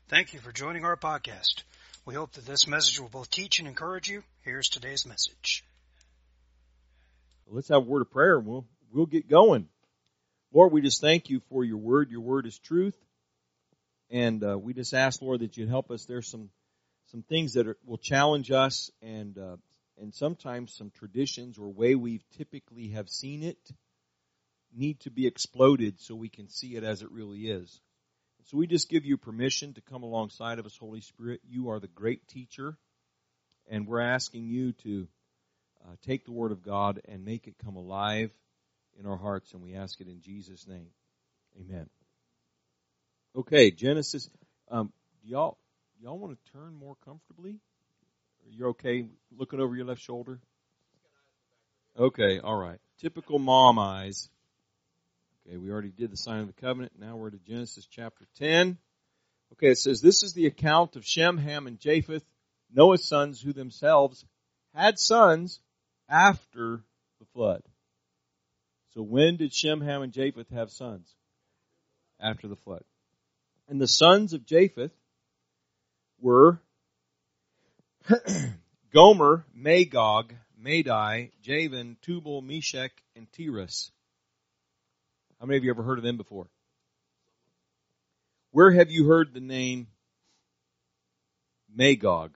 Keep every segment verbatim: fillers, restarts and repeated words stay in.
Thank you for joining our podcast. We hope that this message will both teach and encourage you. Here's today's message. Let's have a word of prayer and we'll, we'll get going. Lord, we just thank you for your word. Your word is truth. And uh, we just ask, Lord, that you'd help us. There's some some things that are, will challenge us and uh, and sometimes some traditions or way we typically have seen it need to be exploded so we can see it as it really is. So we just give you permission to come alongside of us, Holy Spirit. You are the great teacher, and we're asking you to uh, take the Word of God and make it come alive in our hearts, and we ask it in Jesus' name. Amen. Okay, Genesis. Um, do y'all, y'all want to turn more comfortably? Are you okay looking over your left shoulder? Okay, all right. Typical mom eyes. Okay, we already did the sign of the covenant. Now we're to Genesis chapter ten. Okay, it says, this is the account of Shem, Ham, and Japheth, Noah's sons, who themselves had sons after the flood. So when did Shem, Ham, and Japheth have sons? After the flood. And the sons of Japheth were Gomer, Magog, Madai, Javan, Tubal, Meshech, and Tiras. How many of you ever heard of them before? Where have you heard the name Magog?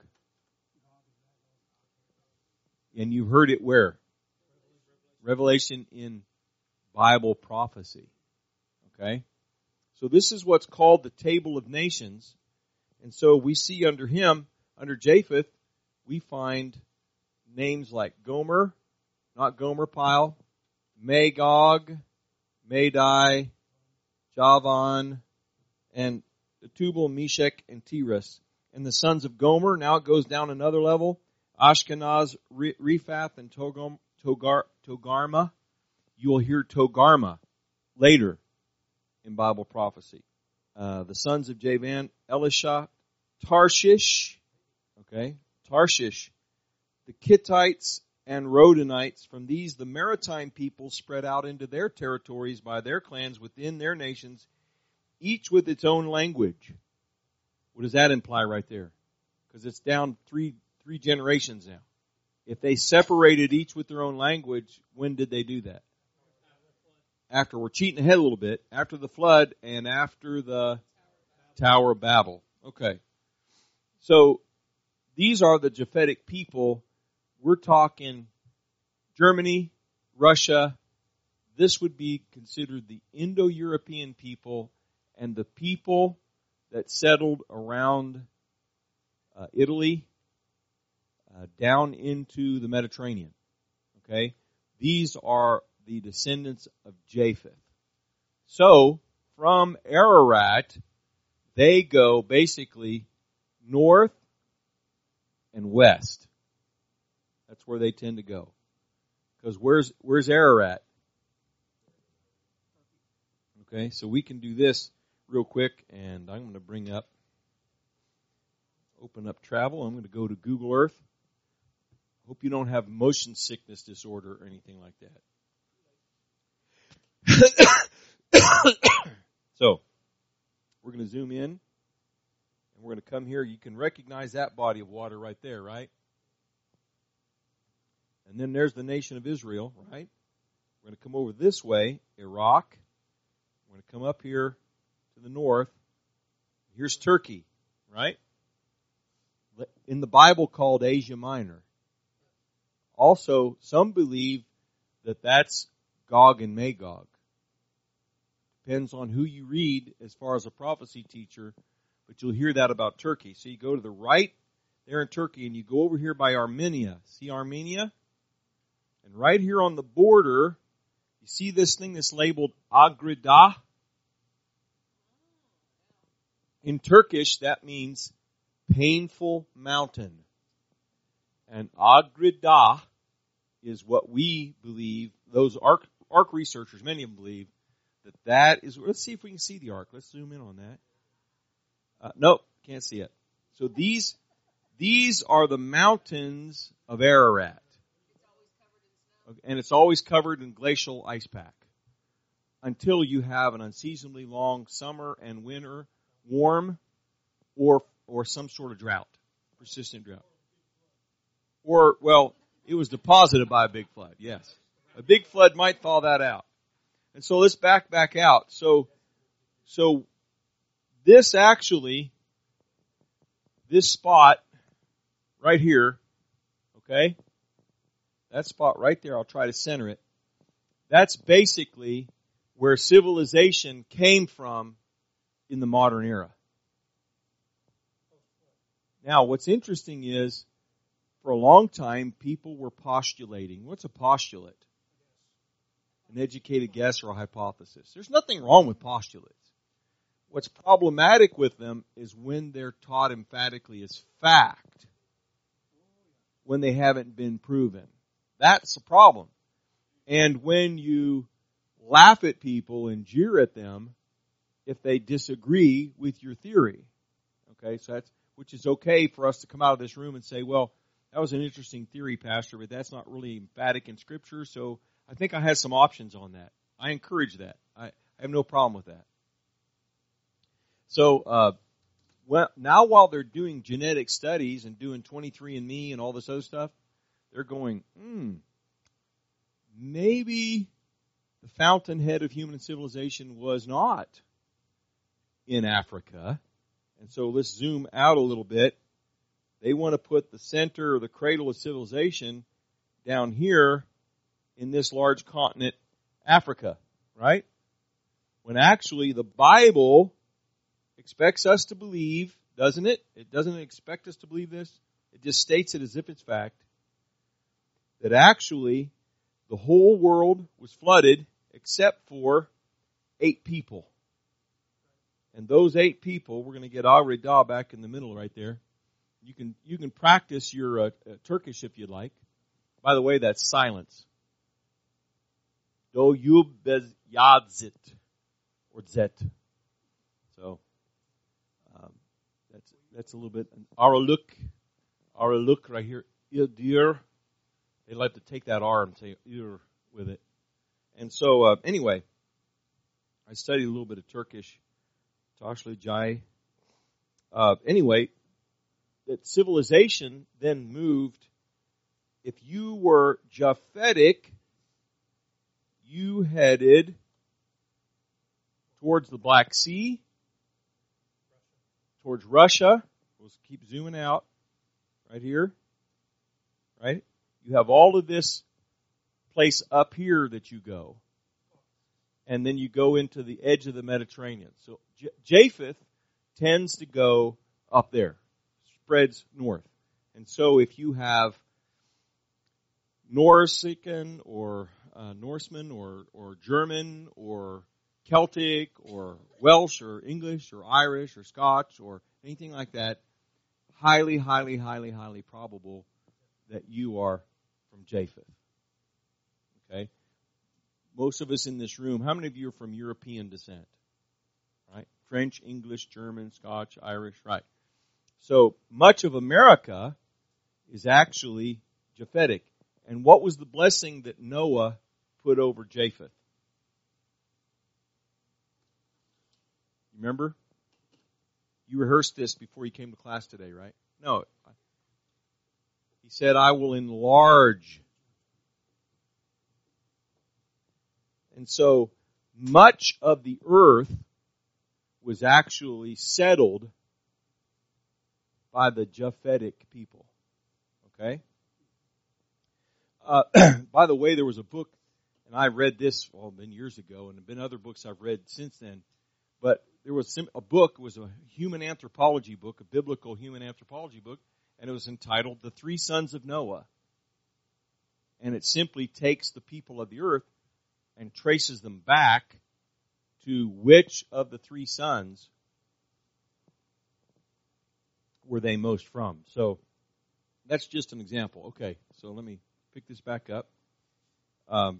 And you heard it where? Revelation in Bible prophecy. Okay? So this is what's called the Table of Nations. And so we see under him, under Japheth, we find names like Gomer, not Gomer Pyle, Magog, Madai, Javan, and Tubal, Meshech, and Tiras. And the sons of Gomer, now it goes down another level, Ashkenaz, Rephath, and Togam, Togar, Togarma. You will hear Togarma later in Bible prophecy. Uh, the sons of Javan, Elisha, Tarshish, okay, Tarshish, the Kittites, and Rodanites. From these, the maritime people spread out into their territories by their clans within their nations, each with its own language. What does that imply right there? Because it's down three three generations now. If they separated each with their own language, when did they do that? After, we're cheating ahead a little bit, after the flood and after the Tower of Babel. Okay. So, these are the Japhetic people. We're talking Germany, Russia. This would be considered the Indo-European people and the people that settled around uh, Italy uh, down into the Mediterranean. Okay? These are the descendants of Japheth. So, from Ararat, they go basically north and west. That's where they tend to go. Because where's where's Ararat? Okay, so we can do this real quick, and I'm going to bring up, open up travel. I'm going to go to Google Earth. Hope you don't have motion sickness disorder or anything like that. So, we're going to zoom in, and we're going to come here. You can recognize that body of water right there, right? And then there's the nation of Israel, right? We're going to come over this way, Iraq. We're going to come up here to the north. Here's Turkey, right? In the Bible called Asia Minor. Also, some believe that that's Gog and Magog. Depends on who you read as far as a prophecy teacher, but you'll hear that about Turkey. So you go to the right there in Turkey, and you go over here by Armenia. See Armenia? And right here on the border, you see this thing that's labeled Agrida? In Turkish, that means painful mountain. And Agrida is what we believe, those ark, ark researchers, many of them believe, that that is, let's see if we can see the ark. Let's zoom in on that. Uh, nope, can't see it. So these, these are the mountains of Ararat. And it's always covered in glacial ice pack until you have an unseasonably long summer and winter, warm or or some sort of drought, persistent drought. Or, well, it was deposited by a big flood, yes. A big flood might thaw that out. And so let's back back out. So, so this actually, this spot right here, okay, that spot right there, I'll try to center it. That's basically where civilization came from in the modern era. Now, what's interesting is, for a long time, people were postulating. What's a postulate? An educated guess or a hypothesis. There's nothing wrong with postulates. What's problematic with them is when they're taught emphatically as fact, when they haven't been proven. That's the problem. And when you laugh at people and jeer at them if they disagree with your theory. Okay, so that's, which is okay for us to come out of this room and say, well, that was an interesting theory, Pastor, but that's not really emphatic in Scripture, so I think I have some options on that. I encourage that. I, I have no problem with that. So, uh, well, now while they're doing genetic studies and doing twenty-three and me and all this other stuff, they're going, hmm, maybe the fountainhead of human civilization was not in Africa. And so let's zoom out a little bit. They want to put the center or the cradle of civilization down here in this large continent, Africa, right? When actually the Bible expects us to believe, doesn't it? It doesn't expect us to believe this. It just states it as if it's fact, that actually the whole world was flooded except for eight people. And those eight people, we're going to get Al-Rida back in the middle right there. You can you can practice your uh, uh, Turkish if you'd like. By the way, that's silence. Do you bez yadzit or zet. So um, that's that's a little bit Araluk, Araluk right here. Ildir. They like to take that R and say ir with it. And so uh, anyway, I studied a little bit of Turkish. Tashli Jai. Uh, anyway. That civilization then moved. If you were Japhetic, you headed towards the Black Sea, towards Russia. We'll keep zooming out right here. Right? You have all of this place up here that you go. And then you go into the edge of the Mediterranean. So J- Japheth tends to go up there. Spreads north. And so if you have Norsican or uh, Norseman or, or German or Celtic or Welsh or English or Irish or Scotch or anything like that, highly, highly, highly, highly probable that you are from Japheth. Okay? Most of us in this room, how many of you are from European descent? Right? French, English, German, Scotch, Irish, right. So much of America is actually Japhetic. And what was the blessing that Noah put over Japheth? Remember? You rehearsed this before you came to class today, right? No. He said, I will enlarge. And so much of the earth was actually settled by the Japhetic people. Okay? Uh, by the way, there was a book, and I read this, well, been years ago, and there have been other books I've read since then, but there was a book, it was a human anthropology book, a biblical human anthropology book, and it was entitled The Three Sons of Noah. And it simply takes the people of the earth and traces them back to which of the three sons were they most from. So that's just an example. Okay, so let me pick this back up. Um,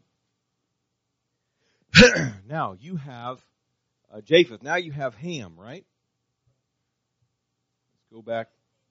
now you have uh, Japheth. Now you have Ham, right? Let's go back.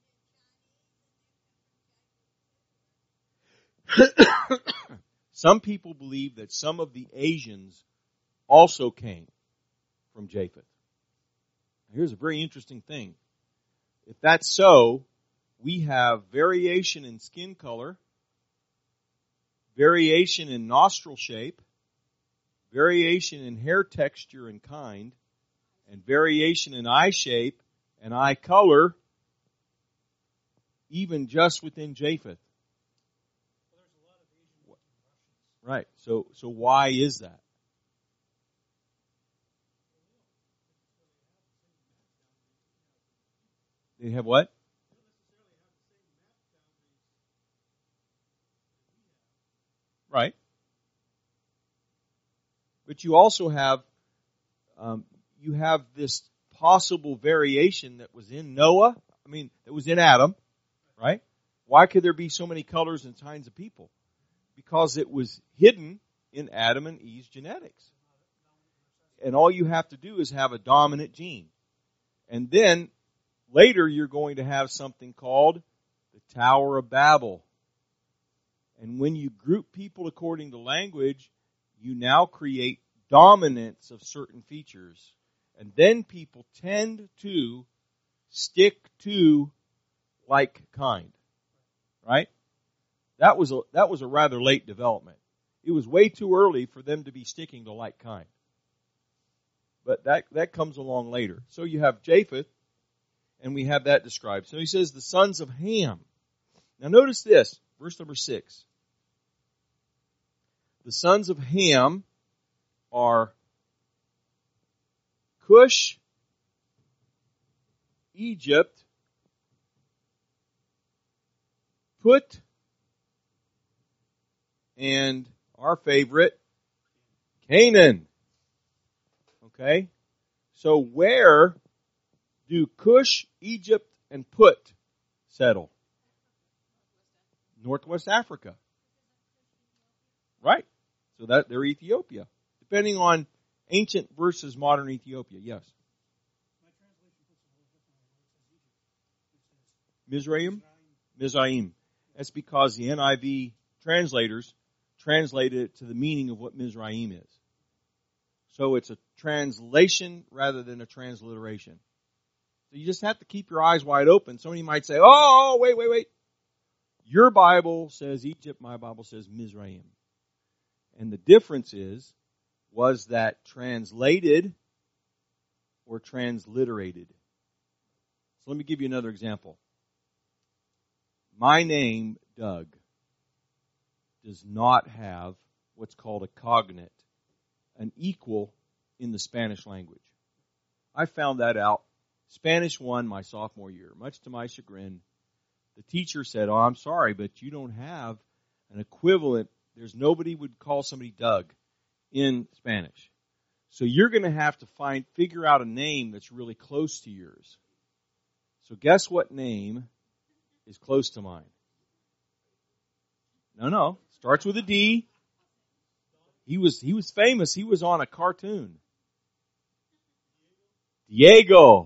Some people believe that some of the Asians also came from Japheth. Here's a very interesting thing. if that's so, we have variation in skin color, variation in nostril shape, variation in hair texture and kind, and variation in eye shape and eye color, even just within Japheth. Right. So, so why is that? They have what? Right. But you also have, um, you have this possible variation that was in Noah. I mean, that was in Adam. Right? Why could there be so many colors and kinds of people? Because it was hidden in Adam and Eve's genetics. And all you have to do is have a dominant gene. And then later you're going to have something called the Tower of Babel. And when you group people according to language, you now create dominance of certain features. And then people tend to stick to like kind. Right? That was a, that was a rather late development. It was way too early for them to be sticking to like kind. But that, that comes along later. So you have Japheth, and we have that described. So he says the sons of Ham. Now notice this, verse number six. The sons of Ham are Cush, Egypt, Put, and our favorite, Canaan. Okay? So where do Cush, Egypt, and Put settle? Northwest Africa. Right. So that they're Ethiopia. Depending on ancient versus modern Ethiopia, yes. Mizraim? Mizraim. That's because the N I V translators translated it to the meaning of what Mizraim is. So it's a translation rather than a transliteration. So you just have to keep your eyes wide open. Somebody might say, oh, wait, wait, wait. Your Bible says Egypt, my Bible says Mizraim. And the difference is, was that translated or transliterated? So let me give you another example. My name, Doug, does not have what's called a cognate, an equal in the Spanish language. I found that out Spanish one my sophomore year. Much to my chagrin, the teacher said, oh, I'm sorry, but you don't have an equivalent. There's nobody would call somebody Doug in Spanish. So you're going to have to find, figure out a name that's really close to yours. So guess what name is close to mine? No, no. Starts with a D. He was, he was famous. He was on a cartoon. Diego.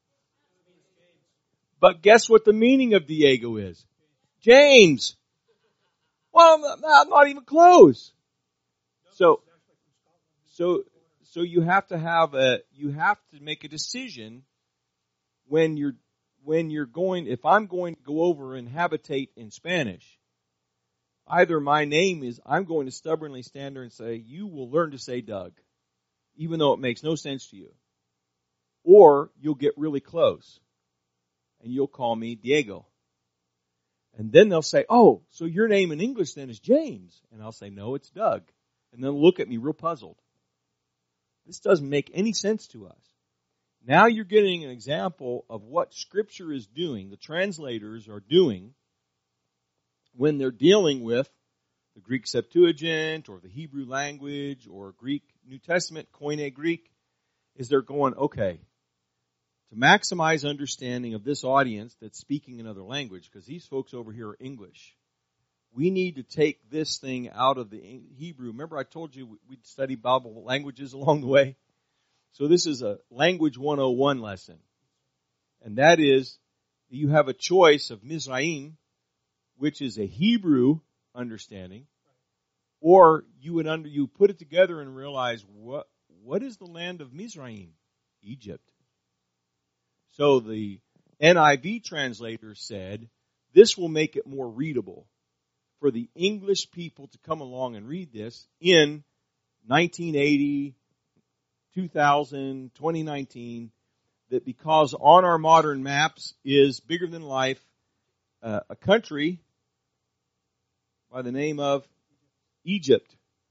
But guess what the meaning of Diego is? James. Well, I'm not even close. So, so, so you have to have a, you have to make a decision when you're, when you're going, if I'm going to go over and habitate in Spanish, either my name is, I'm going to stubbornly stand there and say, you will learn to say Doug, even though it makes no sense to you. Or you'll get really close and you'll call me Diego. And then they'll say, oh, so your name in English then is James. And I'll say, no, it's Doug. And they'll look at me real puzzled. This doesn't make any sense to us. Now you're getting an example of what Scripture is doing, the translators are doing, when they're dealing with the Greek Septuagint or the Hebrew language or Greek New Testament, Koine Greek, is they're going, okay, to maximize understanding of this audience that's speaking another language, because these folks over here are English, we need to take this thing out of the Hebrew. Remember I told you we'd study Bible languages along the way? So this is a language one oh one lesson. And that is, you have a choice of Mizraim, which is a Hebrew understanding, or you would under, you put it together and realize what, what is the land of Mizraim? Egypt. So the, N I V translator said, this will make it more readable for the English people to come along and read this in nineteen eighty, two thousand, twenty nineteen, that because on our modern maps is bigger than life, uh, a country by the name of Egypt.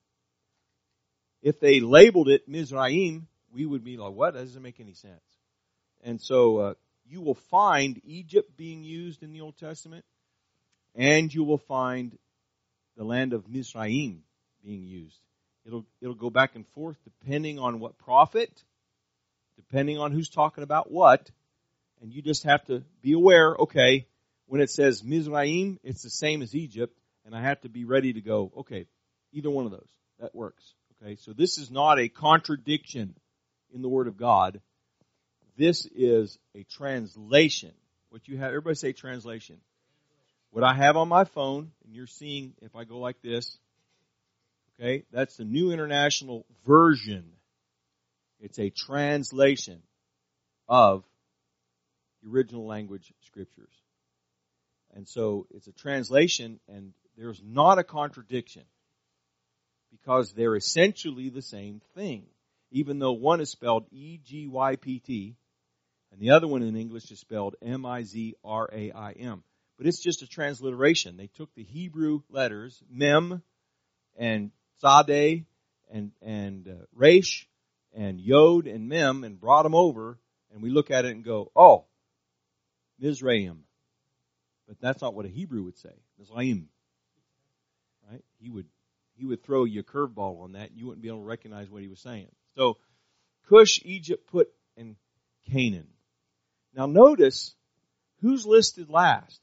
If they labeled it Mizraim, we would be like, what? That doesn't make any sense. And so uh, you will find Egypt being used in the Old Testament, and you will find the land of Mizraim being used. It'll it'll go back and forth depending on what prophet, depending on who's talking about what, and you just have to be aware, okay, when it says Mizraim, it's the same as Egypt, and I have to be ready to go, okay, either one of those. That works. Okay, so this is not a contradiction in the Word of God. This is a translation. What you have, everybody say translation. What I have on my phone, and you're seeing if I go like this, okay, that's the New International Version. It's a translation of the original language scriptures. And so it's a translation, and there's not a contradiction because they're essentially the same thing, even though one is spelled E G Y P T and the other one in English is spelled M I Z R A I M. But it's just a transliteration. They took the Hebrew letters, Mem and Sadeh and, and uh, Resh and Yod and Mem and brought them over, and we look at it and go, oh, Mizraim. But that's not what a Hebrew would say. Mizraim. Right? He would he would throw you a curveball on that, and you wouldn't be able to recognize what he was saying. So, Cush, Egypt, Put, and Canaan. Now notice, who's listed last?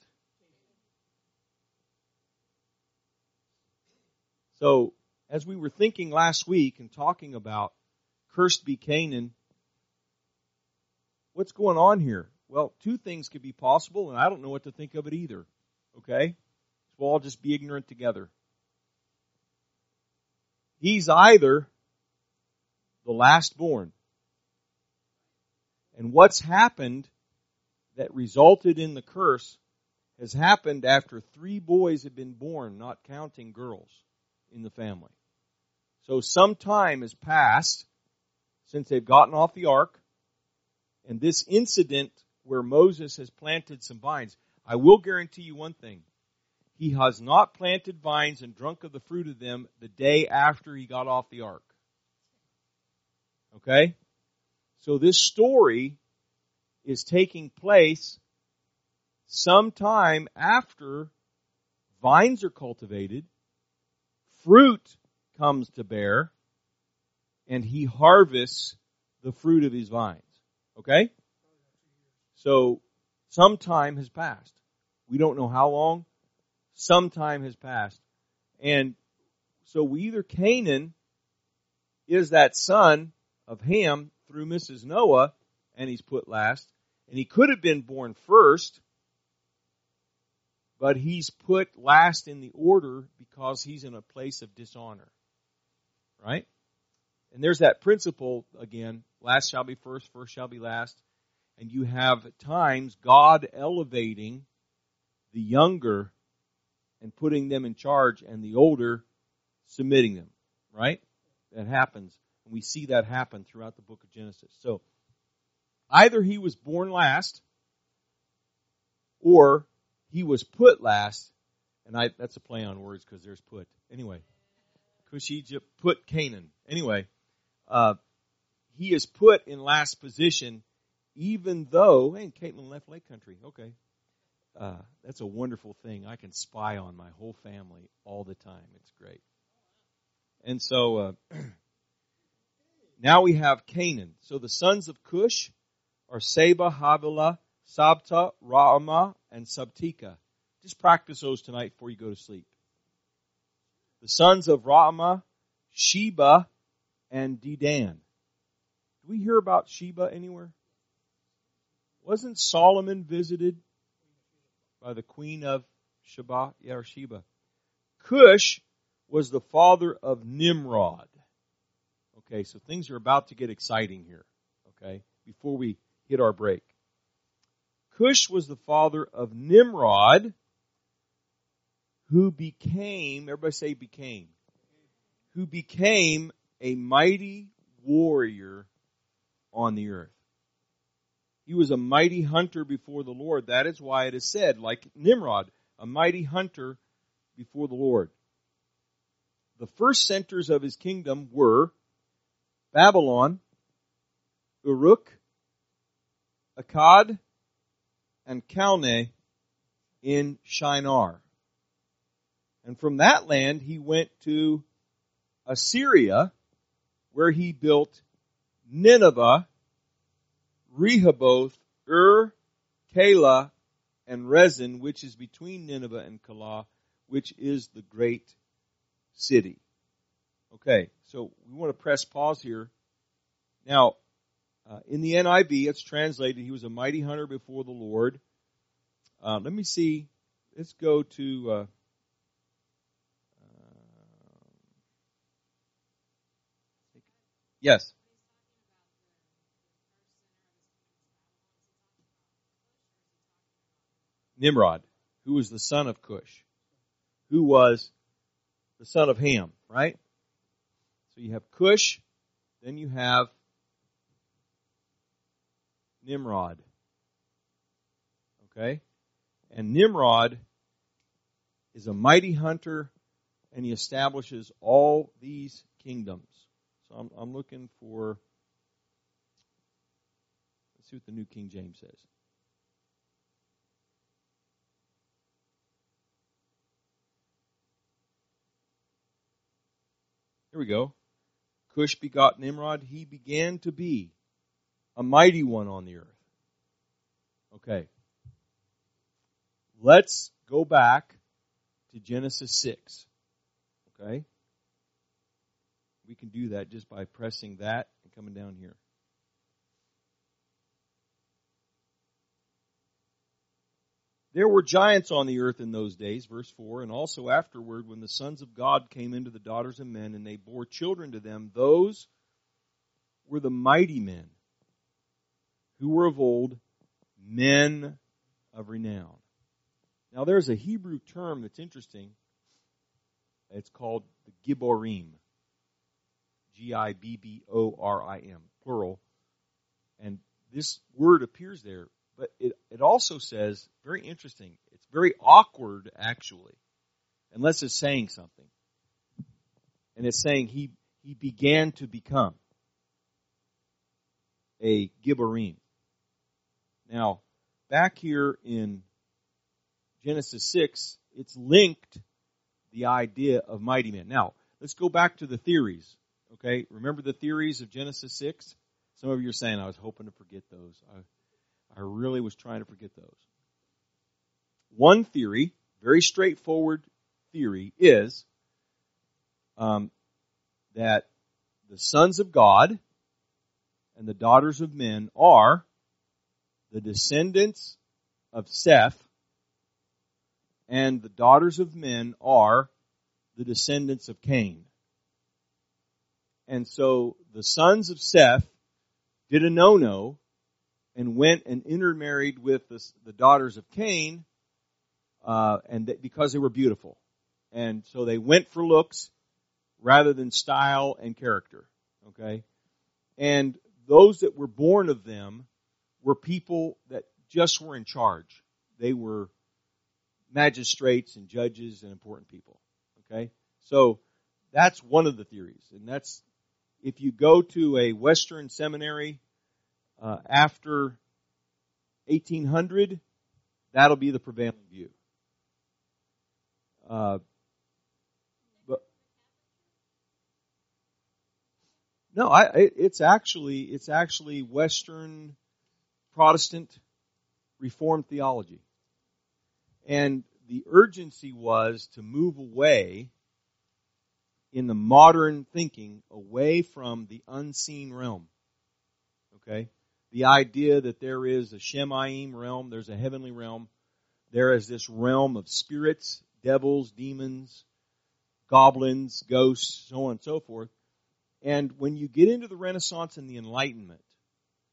So, as we were thinking last week and talking about cursed be Canaan, what's going on here? Well, two things could be possible, and I don't know what to think of it either. Okay? So we'll all just be ignorant together. He's either the last born. And what's happened that resulted in the curse has happened after three boys have been born, not counting girls in the family. So some time has passed since they've gotten off the ark, and this incident where Moses has planted some vines, I will guarantee you one thing. He has not planted vines and drunk of the fruit of them the day after he got off the ark. Okay? So this story is taking place sometime after vines are cultivated, fruit comes to bear, and he harvests the fruit of his vines. Okay? So, some time has passed. We don't know how long. Some time has passed. And so we either Canaan is that son of Ham through Missus Noah, and he's put last. And he could have been born first, but he's put last in the order because he's in a place of dishonor. Right? And there's that principle again, last shall be first, first shall be last. And you have at times God elevating the younger and putting them in charge, and the older submitting them. Right? That happens. And we see that happen throughout the book of Genesis. So, either he was born last, or he was put last. And I that's a play on words because there's put. Anyway, Cush, Egypt, Put, Canaan. Anyway, uh, he is put in last position, even though, hey, Caitlin left Lake Country. Okay. Uh, that's a wonderful thing. I can spy on my whole family all the time. It's great. And so, uh, now we have Canaan. So the sons of Cush are Seba, Havilah, Sabta, Raamah, and Sabtika. Just practice those tonight before you go to sleep. The sons of Raamah, Sheba, and Dedan. Do we hear about Sheba anywhere? Wasn't Solomon visited by the queen of Sheba? Yeah, or Sheba. Cush was the father of Nimrod. Okay, so things are about to get exciting here. Okay, before we hit our break. Cush was the father of Nimrod, who became, everybody say became, who became a mighty warrior on the earth. He was a mighty hunter before the Lord. That is why it is said, like Nimrod, a mighty hunter before the Lord. The first centers of his kingdom were Babylon, Uruk, Akkad, and Calneh in Shinar. And from that land he went to Assyria, where he built Nineveh, Rehoboth, Ur, Calah, and Rezin, which is between Nineveh and Calah, which is the great city. Okay, so we want to press pause here. Now, uh, in the N I V, it's translated, he was a mighty hunter before the Lord. Uh, let me see. Let's go to... Uh, uh, yes. Nimrod, who was the son of Cush, who was the son of Ham, right? So you have Cush, then you have Nimrod. Okay? And Nimrod is a mighty hunter, and he establishes all these kingdoms. So I'm, I'm looking for, let's see what the New King James says. Here we go. Cush begot Nimrod. He began to be a mighty one on the earth. Okay. Let's go back to Genesis six. Okay. We can do that just by pressing that and coming down here. There were giants on the earth in those days, verse four, and also afterward when the sons of God came into the daughters of men and they bore children to them, those were the mighty men who were of old, men of renown. Now there's a Hebrew term that's interesting. It's called the Gibborim. G I B B O R I M, plural. And this word appears there. But it, it also says, very interesting, it's very awkward actually, unless it's saying something. And it's saying he, he began to become a Gibborim. Now, back here in Genesis six, it's linked the idea of mighty men. Now, let's go back to the theories. Okay, remember the theories of Genesis six? Some of you are saying, I was hoping to forget those. I, I really was trying to forget those. One theory, very straightforward theory, is um, that the sons of God and the daughters of men are the descendants of Seth, and the daughters of men are the descendants of Cain. And so the sons of Seth did a no-no and went and intermarried with the, the daughters of Cain, uh, and th- because they were beautiful. And so they went for looks rather than style and character. Okay? And those that were born of them were people that just were in charge. They were magistrates and judges and important people. Okay? So that's one of the theories. And that's, if you go to a Western seminary Uh, after eighteen hundred, that'll be the prevailing view. Uh, but no, I, it's actually it's actually Western Protestant Reformed theology, and the urgency was to move away in the modern thinking away from the unseen realm. Okay. The idea that there is a Shemaim realm, there's a heavenly realm. There is this realm of spirits, devils, demons, goblins, ghosts, so on and so forth. And when you get into the Renaissance and the Enlightenment,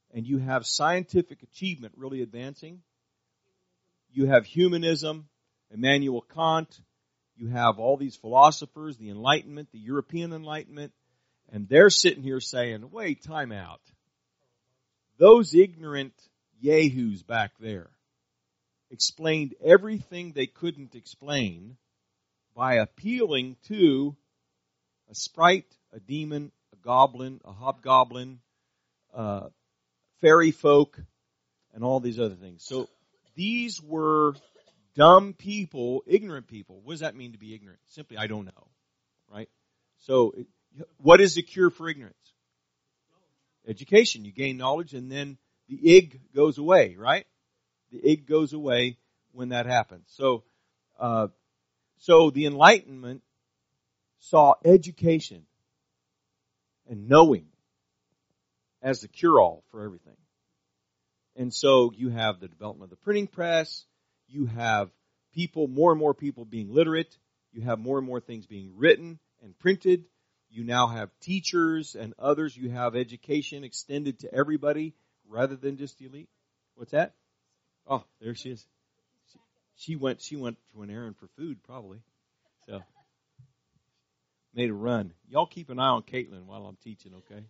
and you have scientific achievement really advancing. You have humanism, Immanuel Kant. You have all these philosophers, the Enlightenment, the European Enlightenment, and they're sitting here saying, wait, time out. Those ignorant yahoos back there explained everything they couldn't explain by appealing to a sprite, a demon, a goblin, a hobgoblin, uh, fairy folk, and all these other things. So these were dumb people, ignorant people. What does that mean to be ignorant? Simply, I don't know, right? So what is the cure for ignorance? Education. You gain knowledge, and then the ig goes away, right? The ig goes away when that happens. So, uh, so the Enlightenment saw education and knowing as the cure-all for everything. And so you have the development of the printing press. You have people, more and more people being literate. You have more and more things being written and printed. You now have teachers and others. You have education extended to everybody rather than just the elite. What's that? Oh, there she is. She went. She went to an errand for food, probably. So made a run. Y'all keep an eye on Caitlin while I'm teaching, okay?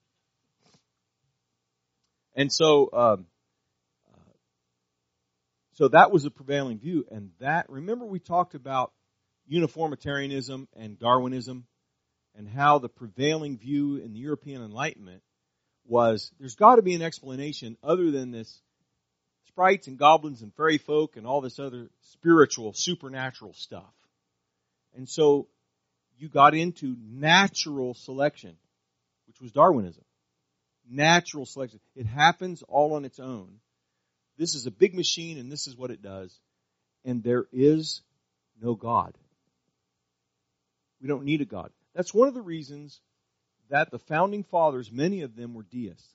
And so, um, uh, so that was the prevailing view, and that. Remember, we talked about uniformitarianism and Darwinism, and how the prevailing view in the European Enlightenment was there's got to be an explanation other than this sprites and goblins and fairy folk and all this other spiritual, supernatural stuff. And so you got into natural selection, which was Darwinism. Natural selection. It happens all on its own. This is a big machine, and this is what it does. And there is no God. We don't need a God. That's one of the reasons that the founding fathers, many of them were deists.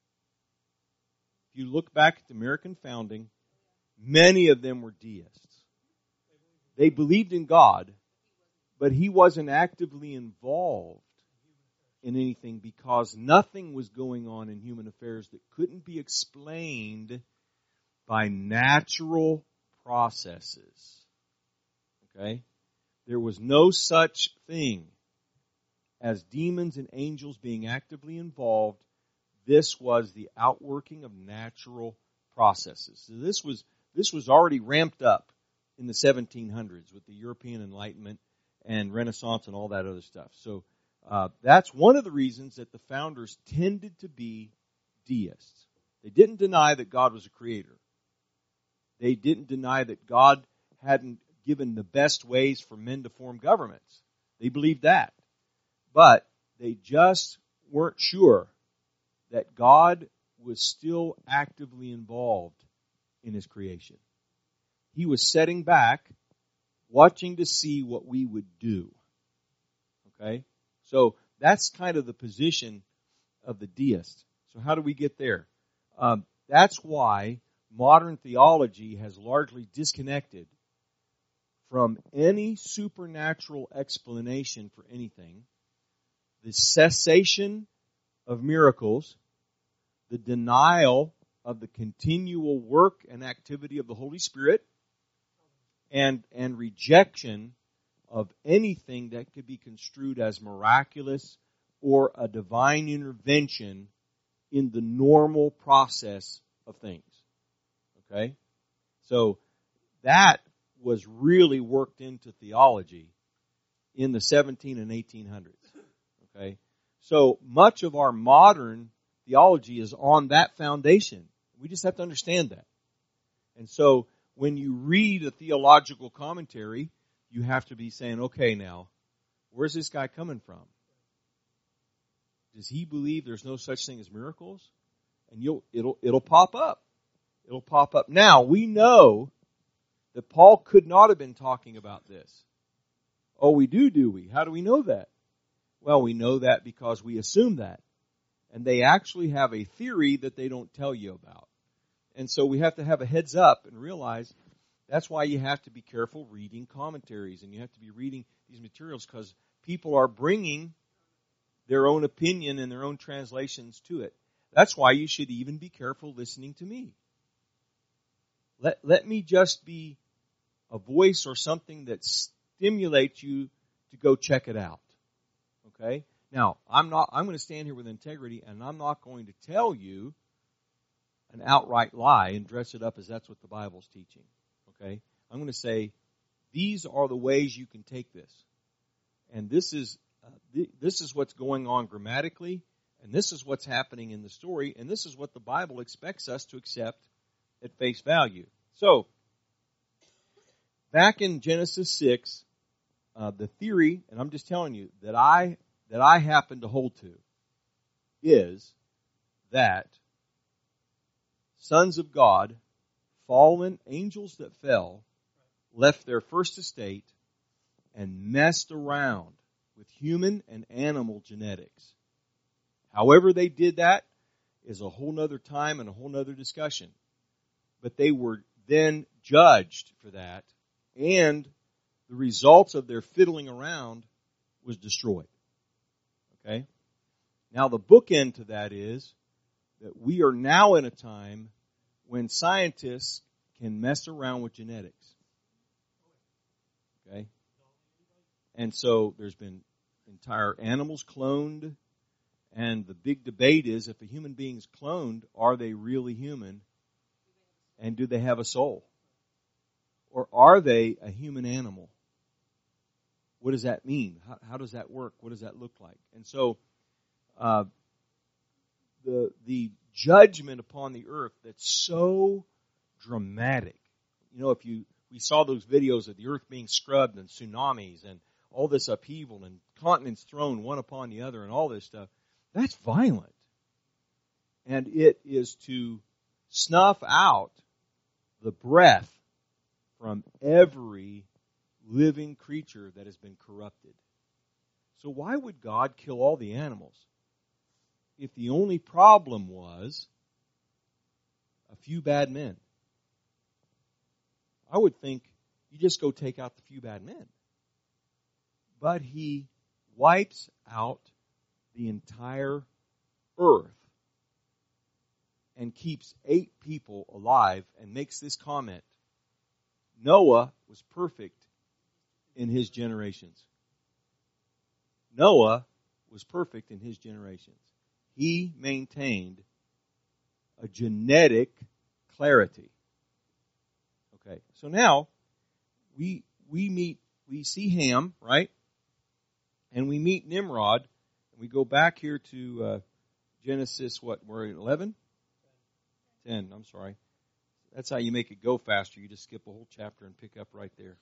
If you look back at the American founding, many of them were deists. They believed in God, but He wasn't actively involved in anything because nothing was going on in human affairs that couldn't be explained by natural processes. Okay? There was no such thing as demons and angels being actively involved. This was the outworking of natural processes. So this was this was already ramped up in the seventeen hundreds with the European Enlightenment and Renaissance and all that other stuff. So uh, that's one of the reasons that the founders tended to be deists. They didn't deny that God was a creator. They didn't deny that God hadn't given the best ways for men to form governments. They believed that. But they just weren't sure that God was still actively involved in His creation. He was sitting back, watching to see what we would do. Okay? So that's kind of the position of the deist. So how do we get there? Um, that's why modern theology has largely disconnected from any supernatural explanation for anything, the cessation of miracles, the denial of the continual work and activity of the Holy Spirit, and, and rejection of anything that could be construed as miraculous or a divine intervention in the normal process of things. Okay? So that was really worked into theology in the seventeen and eighteen hundreds. Okay? So much of our modern theology is on that foundation. We just have to understand that. And so when you read a theological commentary, you have to be saying, okay, now, where's this guy coming from? Does he believe there's no such thing as miracles? And you'll, it'll, it'll pop up. It'll pop up. Now, we know that Paul could not have been talking about this. Oh, we do, do we? How do we know that? Well, we know that because we assume that. And they actually have a theory that they don't tell you about. And so we have to have a heads up and realize that's why you have to be careful reading commentaries and you have to be reading these materials because people are bringing their own opinion and their own translations to it. That's why you should even be careful listening to me. Let, let me just be a voice or something that stimulates you to go check it out. Okay? Now, I'm not, I'm going to stand here with integrity, and I'm not going to tell you an outright lie and dress it up as that's what the Bible's teaching. Okay? I'm going to say, these are the ways you can take this. And this is, uh, th- this is what's going on grammatically, and this is what's happening in the story, and this is what the Bible expects us to accept at face value. So, back in Genesis six, uh, the theory, and I'm just telling you, that I that I happen to hold to, is that sons of God, fallen angels that fell, left their first estate and messed around with human and animal genetics. However they did that is a whole nother time and a whole nother discussion. But they were then judged for that, and the results of their fiddling around was destroyed. Okay? Now the bookend to that is that we are now in a time when scientists can mess around with genetics. Okay? And so there's been entire animals cloned, and the big debate is, if a human being's cloned, are they really human? And do they have a soul? Or are they a human animal? What does that mean? How, how does that work? What does that look like? And so, uh, the the judgment upon the earth that's so dramatic. You know, if you we saw those videos of the earth being scrubbed and tsunamis and all this upheaval and continents thrown one upon the other and all this stuff, that's violent. And it is to snuff out the breath from every living creature that has been corrupted. So why would God kill all the animals if the only problem was a few bad men? I would think you just go take out the few bad men. But he wipes out the entire earth and keeps eight people alive and makes this comment: Noah was perfect in his generations. Noah was perfect in his generations. He maintained a genetic clarity. Okay, so now we we meet we see Ham, right? And we meet Nimrod. We go back here to uh, Genesis, what, we're at eleven? ten, I'm sorry. That's how you make it go faster. You just skip a whole chapter and pick up right there.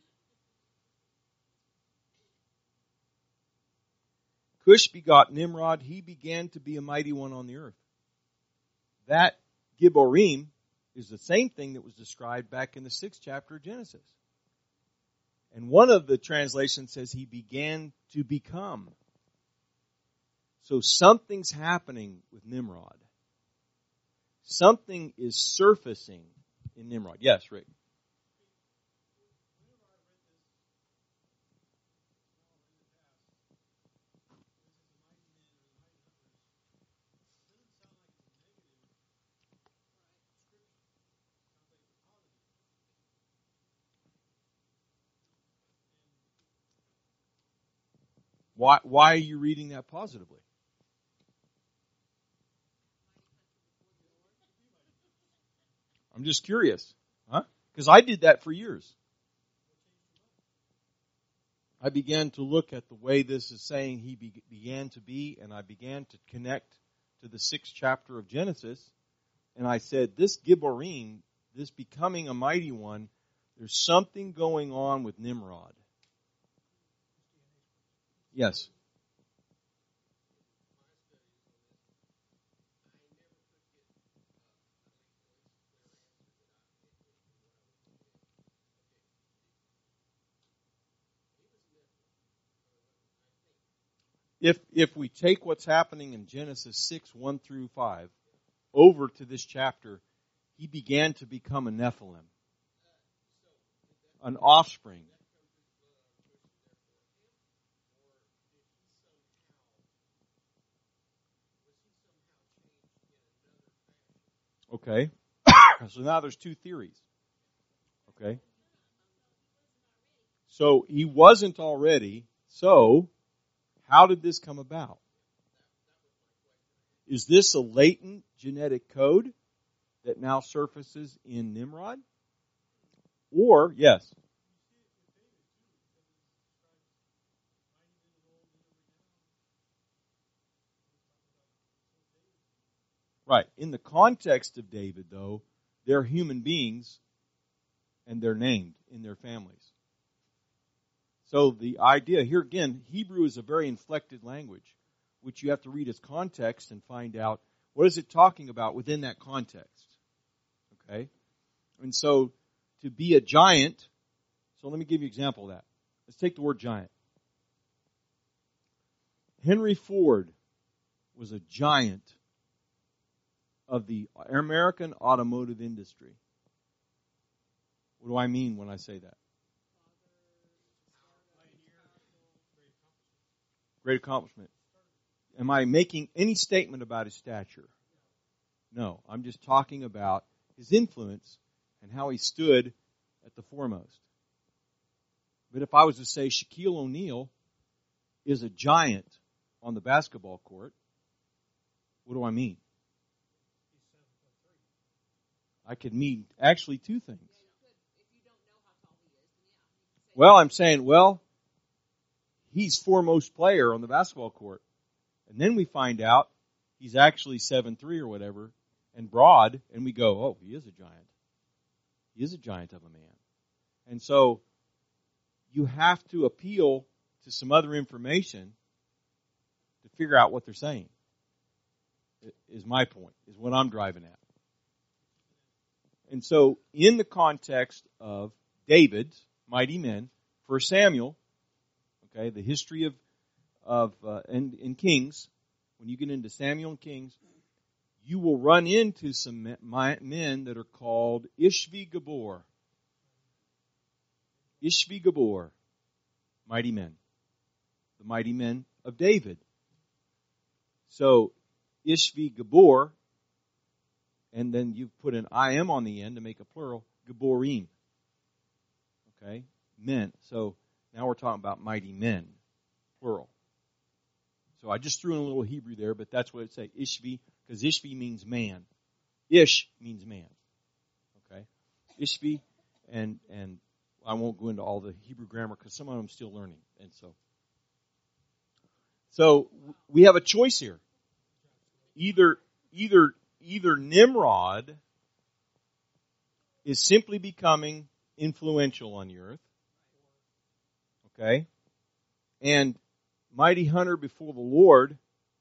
Cush begot Nimrod. He began to be a mighty one on the earth. That Gibborim is the same thing that was described back in the sixth chapter of Genesis. And one of the translations says he began to become. So something's happening with Nimrod. Something is surfacing in Nimrod. Yes, Rick. Why, why are you reading that positively? I'm just curious. Huh? Because I did that for years. I began to look at the way this is saying he be, began to be, and I began to connect to the sixth chapter of Genesis, and I said, this Gibborim, this becoming a mighty one, there's something going on with Nimrod. Yes. If if we take what's happening in Genesis six, one through five, over to this chapter, he began to become a Nephilim, an offspring. Okay? So now there's two theories. Okay? So he wasn't already. So how did this come about? Is this a latent genetic code that now surfaces in Nimrod? Or, yes. Right. In the context of David, though, they're human beings and they're named in their families. So the idea here, again, Hebrew is a very inflected language, which you have to read its context and find out what is it talking about within that context. Okay? And so to be a giant, so let me give you an example of that. Let's take the word giant. Henry Ford was a giant of the American automotive industry. What do I mean when I say that? Great accomplishment. Am I making any statement about his stature? No, I'm just talking about his influence and how he stood at the foremost. But if I was to say Shaquille O'Neal is a giant on the basketball court, what do I mean? I could mean actually two things. Well, I'm saying, well, he's foremost player on the basketball court. And then we find out he's actually seven three or whatever and broad, and we go, oh, he is a giant. He is a giant of a man. And so you have to appeal to some other information to figure out what they're saying, is my point, is what I'm driving at. And so in the context of David's mighty men, First Samuel, okay, the history of of uh, in, in Kings, when you get into Samuel and Kings, you will run into some men that are called Ishvi Gabor. Ishvi Gabor, mighty men, the mighty men of David. So Ishvi Gabor, and then you put an I am on the end to make a plural, Gaborim. Okay, men. So now we're talking about mighty men, plural. So I just threw in a little Hebrew there, but that's what it says, Ishvi, because Ishvi means man. Ish means man. Okay? Ishvi, and and I won't go into all the Hebrew grammar because some of them I'm still learning. And so, so we have a choice here. Either, either, either Nimrod is simply becoming influential on the earth, okay, and mighty hunter before the Lord,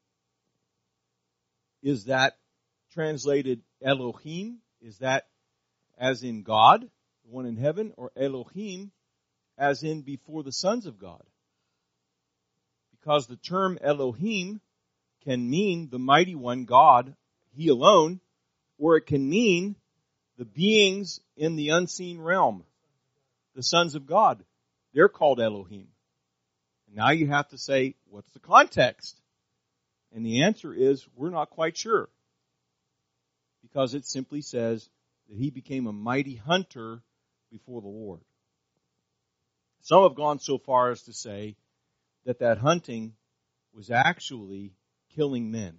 is that translated Elohim? Is that as in God, the one in heaven, or Elohim as in before the sons of God? Because the term Elohim can mean the mighty one, God, He alone, or it can mean the beings in the unseen realm, the sons of God. They're called Elohim. Now you have to say, what's the context? And the answer is, we're not quite sure. Because it simply says that he became a mighty hunter before the Lord. Some have gone so far as to say that that hunting was actually killing men.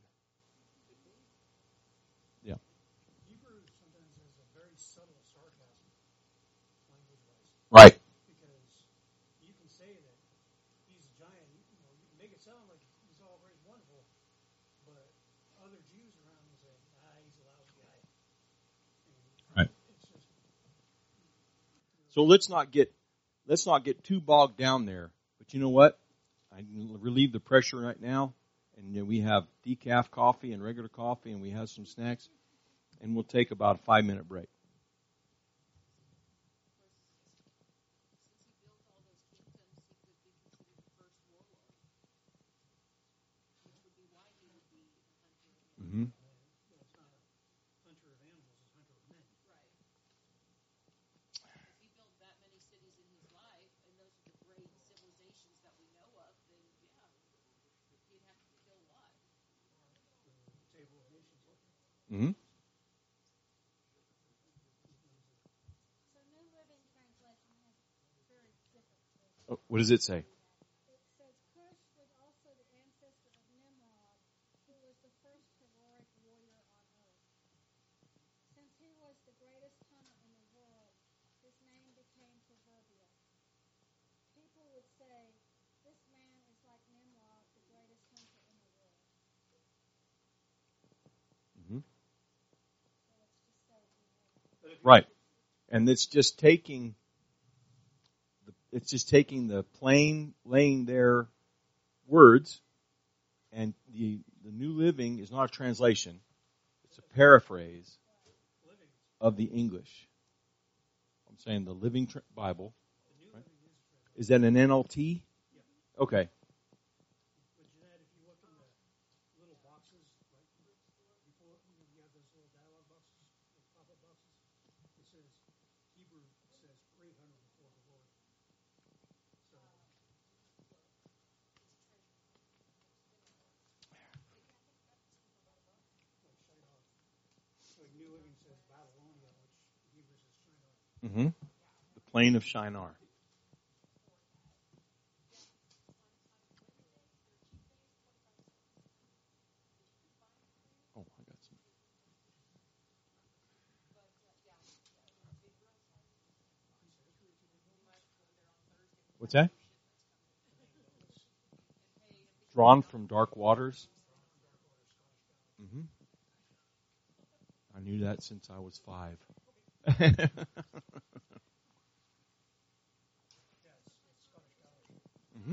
Yeah. Hebrew sometimes has a very subtle sarcasm, language-wise. Right. So let's not get let's not get too bogged down there. But you know what? I can relieve the pressure right now. And you know, we have decaf coffee and regular coffee, and we have some snacks. And we'll take about a five-minute break. Mm-hmm. Mm-hmm. Oh, what does it say? It says Cush was also the ancestor of Nimrod, who was the first heroic warrior on earth. Since he was the greatest hunter in the world, his name became proverbial. People would say, this man is like Nimrod, the greatest hunter in the world. Mm-hmm. So it's just so you know. Right. And it's just taking it's just taking the plain, laying there words, and the the New Living is not a translation. It's a paraphrase of the English. I'm saying the Living Tr- Bible. Right? Is that an N L T? Okay. But Jeanette, if you look in the little boxes, like before, you know, you have those little dialogue boxes, those pop-up boxes. It says Hebrew says great hunter before the Lord. So like Shinar. Like New Living says Babylonia, which Hebrew says Shinar. Mm-hmm. The plain of Shinar. Oh, I got some. What's that? Drawn from dark waters. Mm-hmm. I knew that since I was five. Mm-hmm.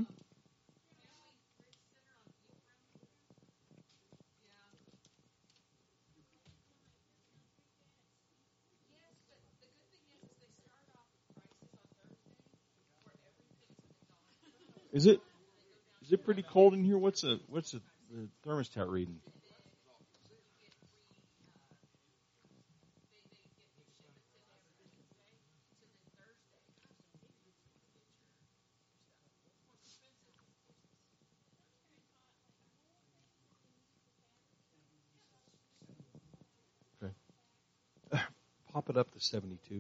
Is it is it pretty cold in here? What's a what's a, the thermostat reading? Okay. Pop it up to seventy-two.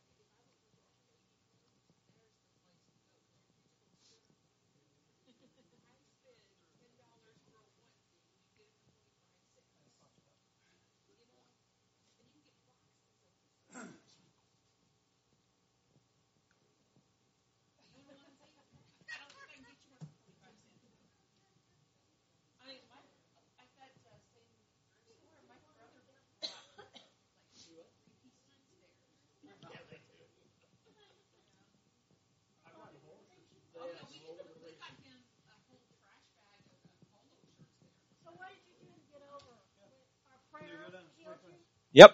So what did you do to get over our prayer healed you? Yep.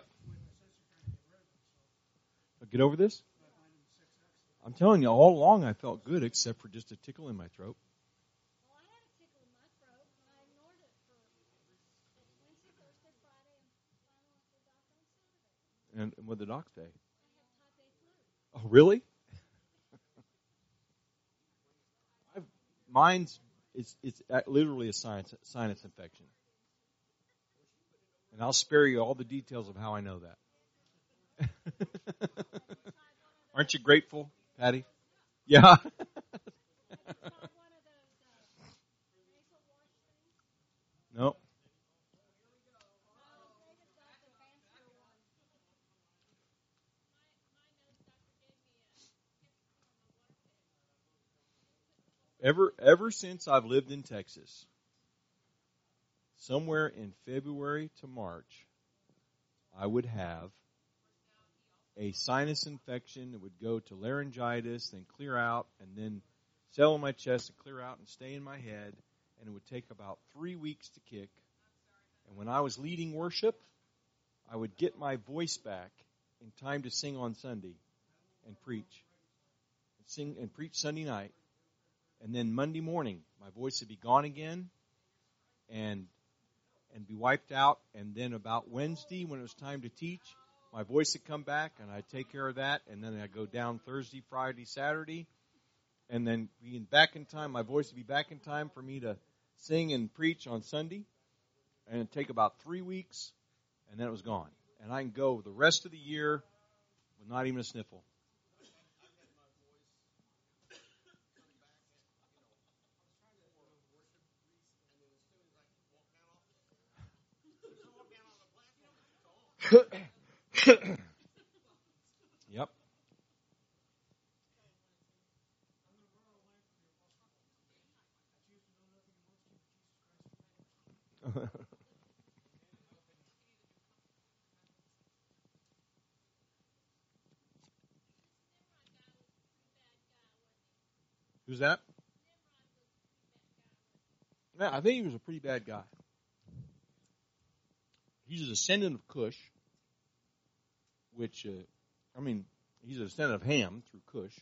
Get over this? I'm telling you, all along I felt good except for just a tickle in my throat. Well, I had a tickle in my throat, and I ignored it for Wednesday, Thursday, Friday, and finally went to the doctor on Saturday. And, and what did the doc say? I have type A flu. Oh, really? I've, mine's it's it's literally a sinus sinus infection, and I'll spare you all the details of how I know that. Aren't you grateful, Patty? Yeah. No. Ever ever since I've lived in Texas, somewhere in February to March, I would have a sinus infection that would go to laryngitis, then clear out, and then settle in my chest and clear out and stay in my head, and it would take about three weeks to kick. And when I was leading worship, I would get my voice back in time to sing on Sunday and preach. And sing and preach Sunday night. And then Monday morning, my voice would be gone again and and be wiped out. And then about Wednesday, when it was time to teach, my voice would come back, and I'd take care of that. And then I'd go down Thursday, Friday, Saturday. And then being back in time, my voice would be back in time for me to sing and preach on Sunday. And it'd take about three weeks, and then it was gone. And I can go the rest of the year with not even a sniffle. Yep. Who's that? Yeah, I think he was a pretty bad guy. He's a descendant of Cush, which, uh, I mean, he's a descendant of Ham through Cush.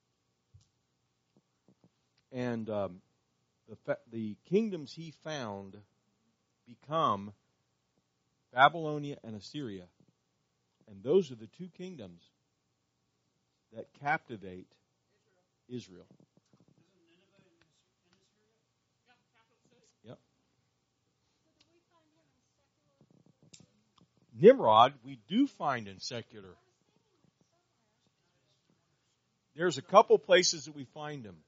And um, the fa- the kingdoms he found become Babylonia and Assyria. And those are the two kingdoms that captivate Israel. Yep. Nimrod, we do find in secular. There's a couple places that we find him.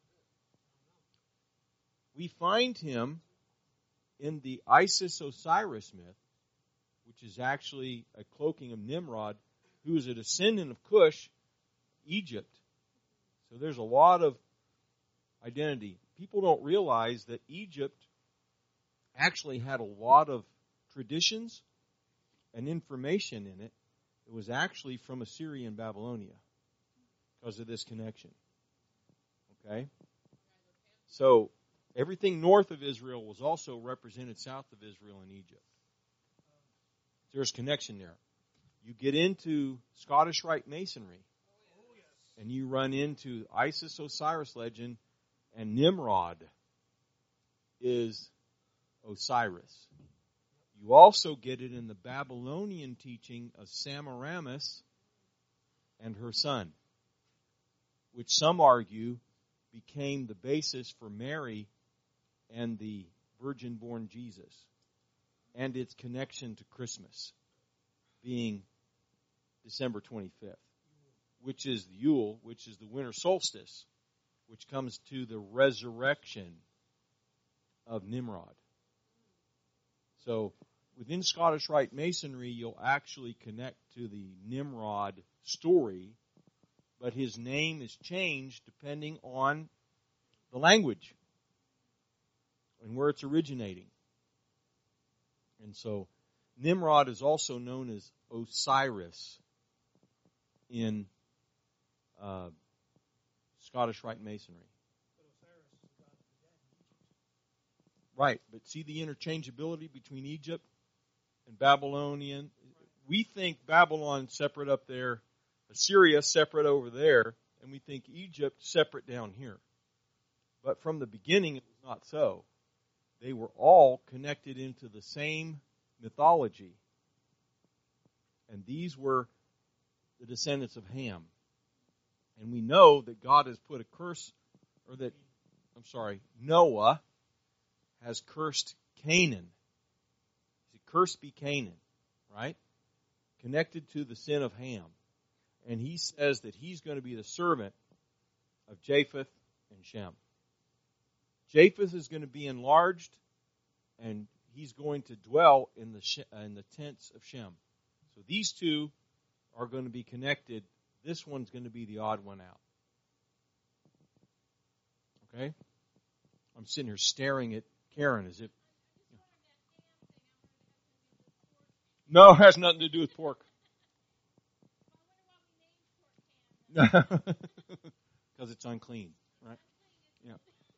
We find him in the Isis-Osiris myth, which is actually a cloaking of Nimrod, who is a descendant of Cush, Egypt. So there's a lot of identity. People don't realize that Egypt actually had a lot of traditions and information in it. It was actually from Assyria and Babylonia because of this connection. Okay? So everything north of Israel was also represented south of Israel and Egypt. There's connection there. You get into Scottish Rite Masonry, and you run into Isis-Osiris legend, and Nimrod is Osiris. You also get it in the Babylonian teaching of Semiramis and her son, which some argue became the basis for Mary and the virgin-born Jesus, and its connection to Christmas being December twenty-fifth, which is the Yule, which is the winter solstice, which comes to the resurrection of Nimrod. So within Scottish Rite Masonry, you'll actually connect to the Nimrod story, but his name is changed depending on the language and where it's originating. And so Nimrod is also known as Osiris in uh, Scottish Rite Masonry. Right, but see the interchangeability between Egypt and Babylonian? We think Babylon separate up there, Assyria separate over there, and we think Egypt separate down here. But from the beginning, it was not so. They were all connected into the same mythology. And these were the descendants of Ham. And we know that God has put a curse, or that, I'm sorry, Noah has cursed Canaan. He said, "Cursed be Canaan," right? Connected to the sin of Ham. And he says that he's going to be the servant of Japheth and Shem. Japheth is going to be enlarged, and he's going to dwell in the in the tents of Shem. So these two are going to be connected. This one's going to be the odd one out. Okay? I'm sitting here staring at Karen as if... No, it has nothing to do with pork. Because it's unclean, right? Yeah.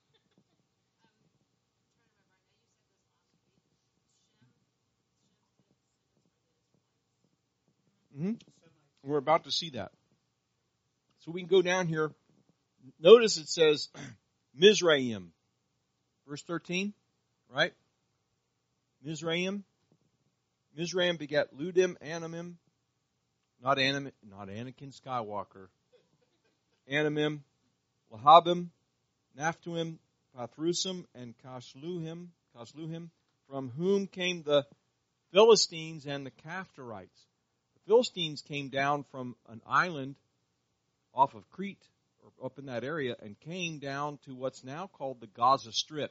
Mm-hmm. We're about to see that. So we can go down here. Notice it says Mizraim. Verse thirteen, right? Mizraim. Mizraim begat Ludim, Anamim, not Anam, not Anakin Skywalker. Anamim, Lahabim, Naphtuim, Pathrusim, and Kashluhim, Kashluhim, from whom came the Philistines and the Caphtorites. The Philistines came down from an island off of Crete, or up in that area, and came down to what's now called the Gaza Strip.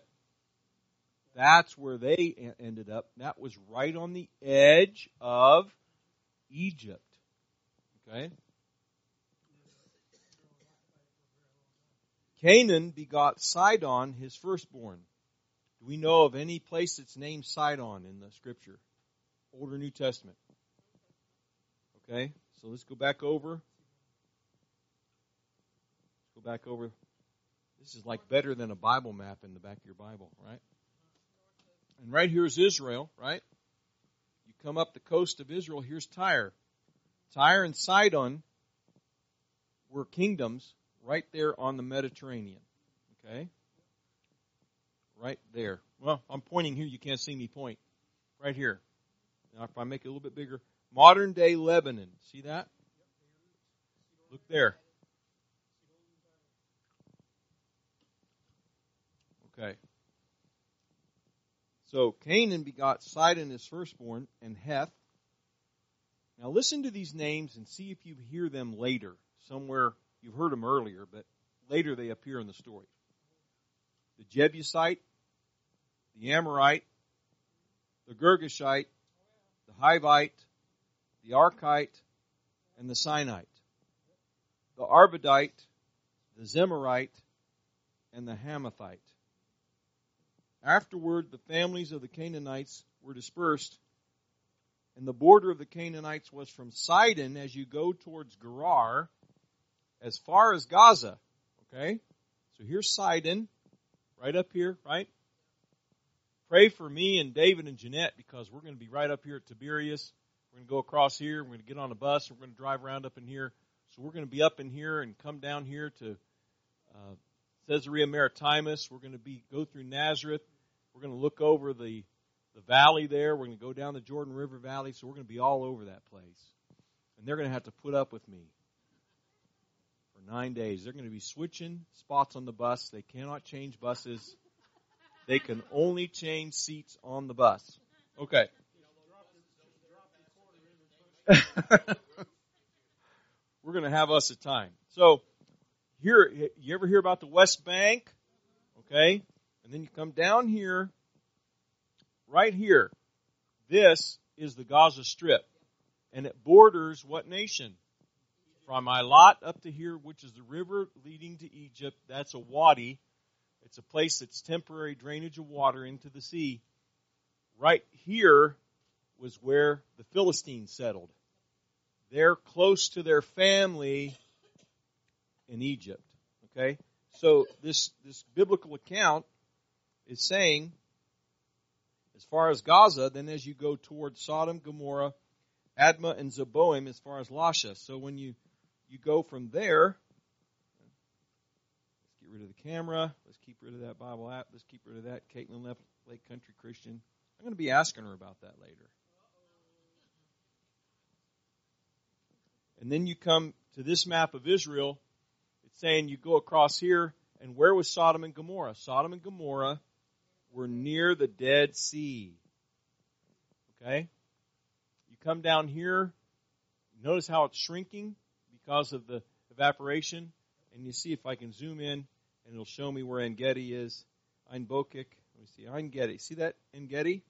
That's where they ended up. That was right on the edge of Egypt. Okay? Canaan begot Sidon, his firstborn. Do we know of any place that's named Sidon in the Scripture? Old or New Testament? Okay, so let's go back over. Let's go back over. This is like better than a Bible map in the back of your Bible, right? And right here is Israel, right? You come up the coast of Israel, here's Tyre. Tyre and Sidon were kingdoms right there on the Mediterranean. Okay? Right there. Well, I'm pointing here. You can't see me point. Right here. Now, if I make it a little bit bigger. Modern day Lebanon. See that? Look there. Okay. So Canaan begot Sidon his firstborn and Heth. Now listen to these names and see if you hear them later. Somewhere you've heard them earlier, but later they appear in the story. The Jebusite, the Amorite, the Girgashite, the Hivite, the Archite, and the Sinite. The Arvadite, the Zemarite, and the Hamathite. Afterward, the families of the Canaanites were dispersed, and the border of the Canaanites was from Sidon as you go towards Gerar, as far as Gaza. Okay? So here's Sidon, right up here, right? Pray for me and David and Jeanette because we're going to be right up here at Tiberias. We're going to go across here. We're going to get on a bus. We're going to drive around up in here. So we're going to be up in here and come down here to uh, Caesarea Maritimus. We're going to be go through Nazareth. We're going to look over the, the valley there. We're going to go down the Jordan River Valley. So we're going to be all over that place. And they're going to have to put up with me for nine days. They're going to be switching spots on the bus. They cannot change buses. They can only change seats on the bus. Okay. We're going to have us a time. So, here, you ever hear about the West Bank? Okay. And then you come down here, right here. This is the Gaza Strip. And it borders what nation? From Eilat up to here, which is the river leading to Egypt. That's a wadi. It's a place that's temporary drainage of water into the sea. Right here was where the Philistines settled. They're close to their family in Egypt. Okay? So this, this biblical account is saying, as far as Gaza, then as you go towards Sodom, Gomorrah, Admah, and Zeboim, as far as Lasha. So when you, you go from there, let's get rid of the camera. Let's keep rid of that Bible app. Let's keep rid of that. Caitlin left Lake Country Christian. I'm going to be asking her about that later. And then you come to this map of Israel. It's saying you go across here, and where was Sodom and Gomorrah? Sodom and Gomorrah were near the Dead Sea. Okay? You come down here, notice how it's shrinking because of the evaporation, and you see if I can zoom in, and it'll show me where En-Gedi is. Ein Bokek. Let me see. En-Gedi. See that En-Gedi?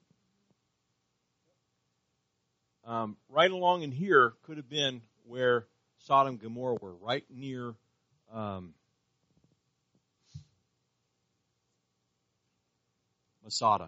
Um, right along in here could have been where Sodom and Gomorrah were, right near um, Masada.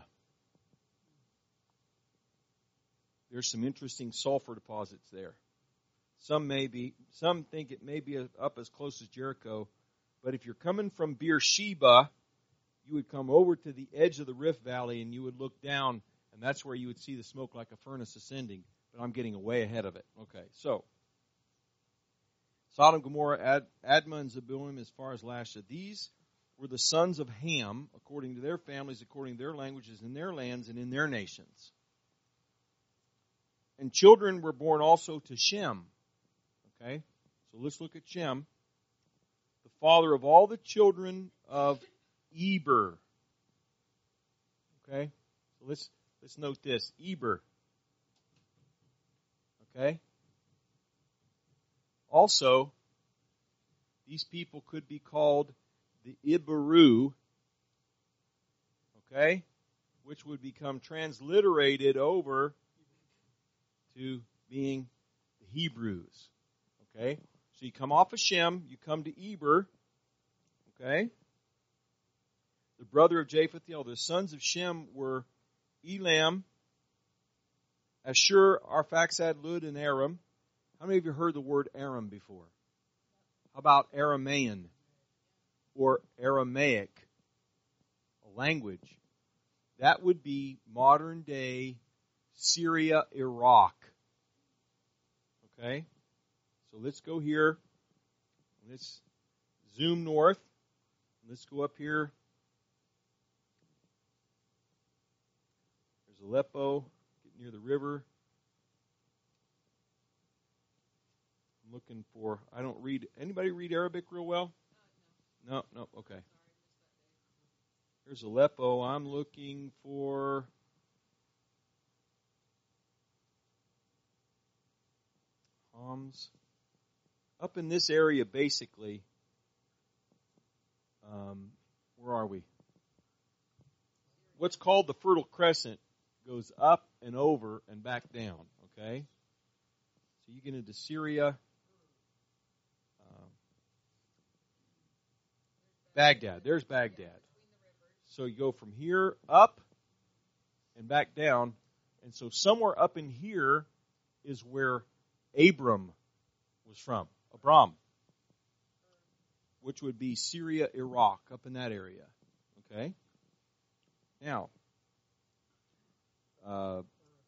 There's some interesting sulfur deposits there. Some may be, some think it may be up as close as Jericho, but if you're coming from Beersheba, you would come over to the edge of the Rift Valley and you would look down, and that's where you would see the smoke like a furnace ascending. But I'm getting way ahead of it. Okay, so Sodom, Gomorrah, Ad, Admah, and Zeboim as far as Lasha. These were the sons of Ham, according to their families, according to their languages, in their lands, and in their nations. And children were born also to Shem. Okay, so let's look at Shem, the father of all the children of Eber. Okay, so let's let's note this, Eber. Okay. Also, these people could be called the Iberu, okay, which would become transliterated over to being the Hebrews. Okay? So you come off of Shem, you come to Eber. Okay? The brother of Japheth the elder. The sons of Shem were Elam, Ashur, Arphaxad, Lud, and Aram. How many of you heard the word Aram before? How about Aramaean or Aramaic? A language. That would be modern day Syria, Iraq. Okay? So let's go here. Let's zoom north. Let's go up here. There's Aleppo, get near the river. I'm looking for, I don't read, anybody read Arabic real well? No, no, okay. Here's Aleppo. I'm looking for Homs. Up in this area, basically, um, where are we? What's called the Fertile Crescent goes up and over and back down, okay? So you get into Syria. Baghdad. There's Baghdad. So you go from here up and back down. And so somewhere up in here is where Abram was from. Abram. Which would be Syria, Iraq, up in that area. Okay? Now, uh,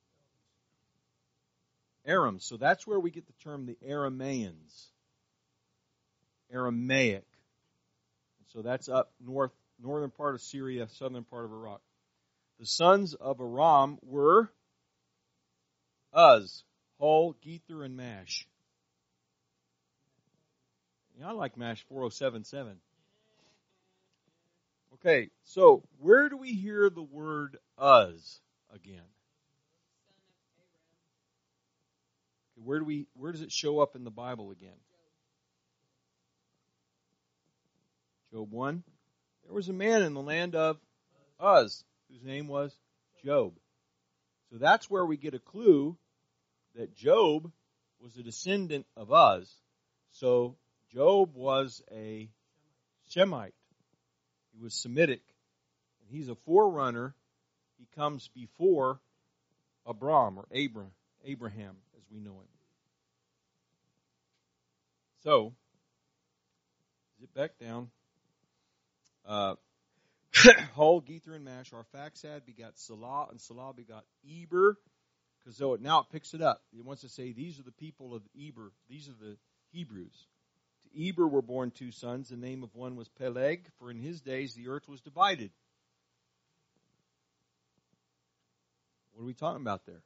Aram. So that's where we get the term the Aramaeans. Aramaic. So that's up north, northern part of Syria, southern part of Iraq. The sons of Aram were Uz, Hul, Gether, and Mash. Yeah, I like Mash four oh seven seven. Okay, so where do we hear the word Uz again? Okay, where do we? Where does it show up in the Bible again? Job one. There was a man in the land of Uz, whose name was Job. So that's where we get a clue that Job was a descendant of Uz. So Job was a Shemite. He was Semitic. And he's a forerunner. He comes before Abram or Abram, Abraham as we know him. So, zip back down. Uh, Hul, Gether, and Mash, Arphaxad begot Salah, and Salah begot Eber. Because so now it picks it up. It wants to say these are the people of Eber. These are the Hebrews. To Eber were born two sons. The name of one was Peleg, for in his days the earth was divided. What are we talking about there?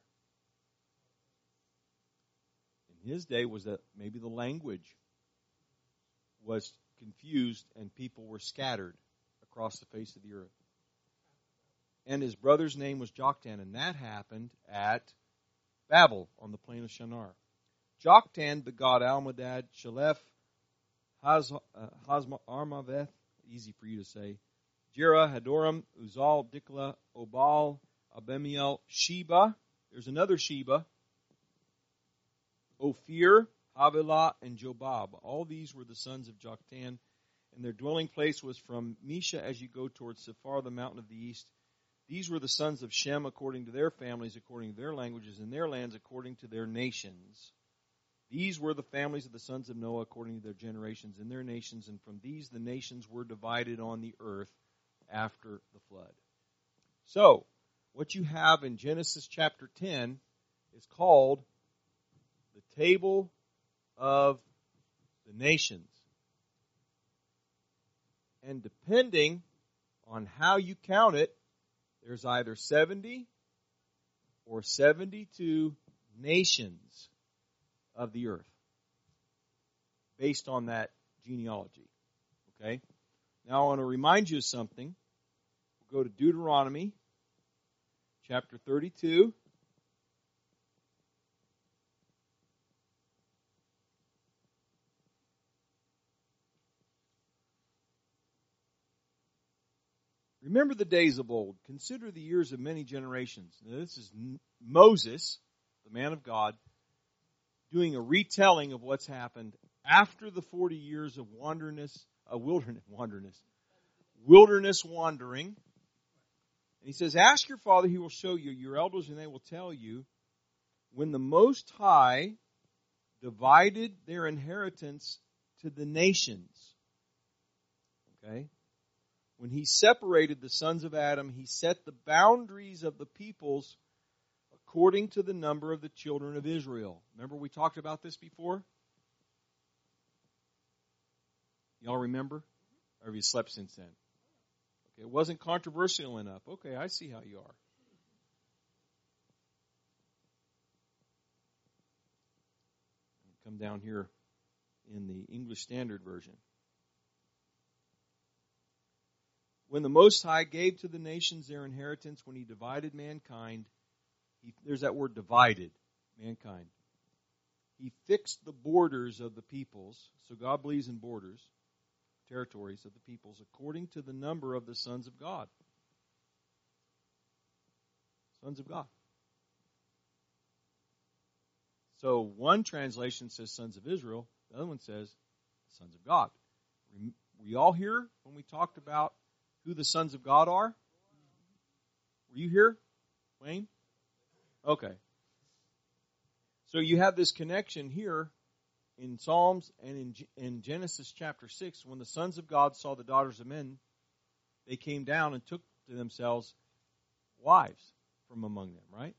In his day was that maybe the language was confused and people were scattered across the face of the earth. And his brother's name was Joktan, and that happened at Babel on the plain of Shinar. Joktan begot Almodad, Shalef, Haz, uh, Hazma, Armaveth, easy for you to say, Jerah, Hadoram, Uzal, Dikla, Obal, Abemiel, Sheba. There's another Sheba. Ophir, Havilah, and Jobab. All these were the sons of Joktan, and their dwelling place was from Mesha as you go towards Sephar, the mountain of the east. These were the sons of Shem according to their families, according to their languages, and their lands according to their nations. These were the families of the sons of Noah according to their generations and their nations, and from these the nations were divided on the earth after the flood. So, what you have in Genesis chapter ten is called the table of the nations. And depending on how you count it, there's either seventy or seventy-two nations of the earth based on that genealogy. Okay? Now I want to remind you of something. We'll go to Deuteronomy chapter thirty-two. Remember the days of old. Consider the years of many generations. Now, this is Moses, the man of God, doing a retelling of what's happened after the forty years of wilderness, uh, wilderness, wilderness, wilderness wandering. And he says, ask your father, he will show you, your elders, and they will tell you, when the Most High divided their inheritance to the nations. Okay? When he separated the sons of Adam, he set the boundaries of the peoples according to the number of the children of Israel. Remember we talked about this before? Y'all remember? Or have you slept since then? Okay, it wasn't controversial enough. Okay, I see how you are. Come down here in the English Standard Version. When the Most High gave to the nations their inheritance, when he divided mankind, he, there's that word divided, mankind. He fixed the borders of the peoples, so God believes in borders, territories of the peoples, according to the number of the sons of God. Sons of God. So one translation says sons of Israel, the other one says sons of God. Were you all here when we talked about who the sons of God are? Were you here, Wayne? Okay. So you have this connection here in Psalms and in, in Genesis chapter six. When the sons of God saw the daughters of men, they came down and took to themselves wives from among them, right?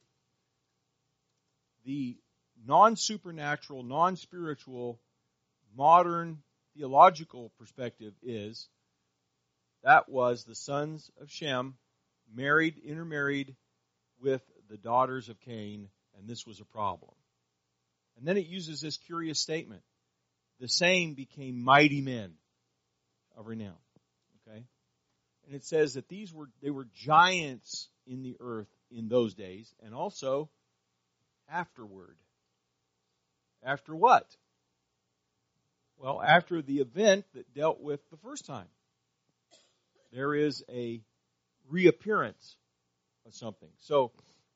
The non-supernatural, non-spiritual, modern theological perspective is that was the sons of Shem married, intermarried with the daughters of Cain, and this was a problem. And then it uses this curious statement. The same became mighty men of renown. Okay? And it says that these were they were giants in the earth in those days, and also afterward. After what? Well, after the event that dealt with the first time. There is a reappearance of something. So,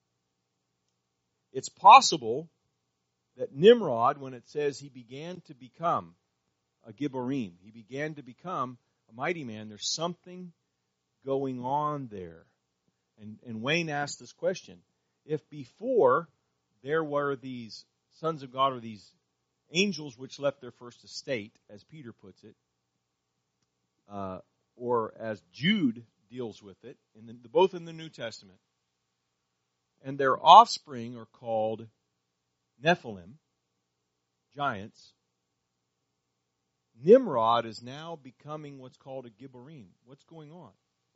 it's possible that Nimrod, when it says he began to become a Gibborim, he began to become a mighty man, there's something going on there. And, and Wayne asked this question. If before there were these sons of God, or these angels which left their first estate, as Peter puts it, uh, or as Jude deals with it, in the, both in the New Testament, and their offspring are called Nephilim, giants, Nimrod is now becoming what's called a Gibborim. What's going on?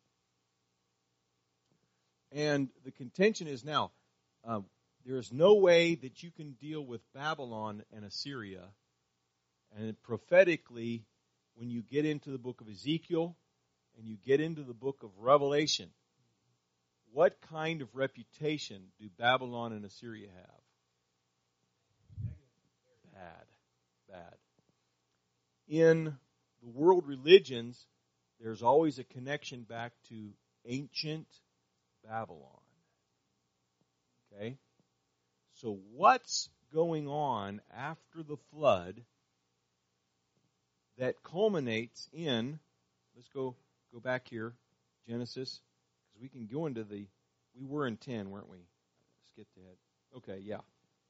And the contention is now, uh, there is no way that you can deal with Babylon and Assyria. And prophetically, when you get into the book of Ezekiel and you get into the book of Revelation, what kind of reputation do Babylon and Assyria have? Bad. Bad. In the world religions, there's always a connection back to ancient Babylon. Okay? So what's going on after the flood that culminates in, let's go go back here, Genesis, because we can go into the, we were in ten, weren't we? Skipped ahead. Okay, yeah.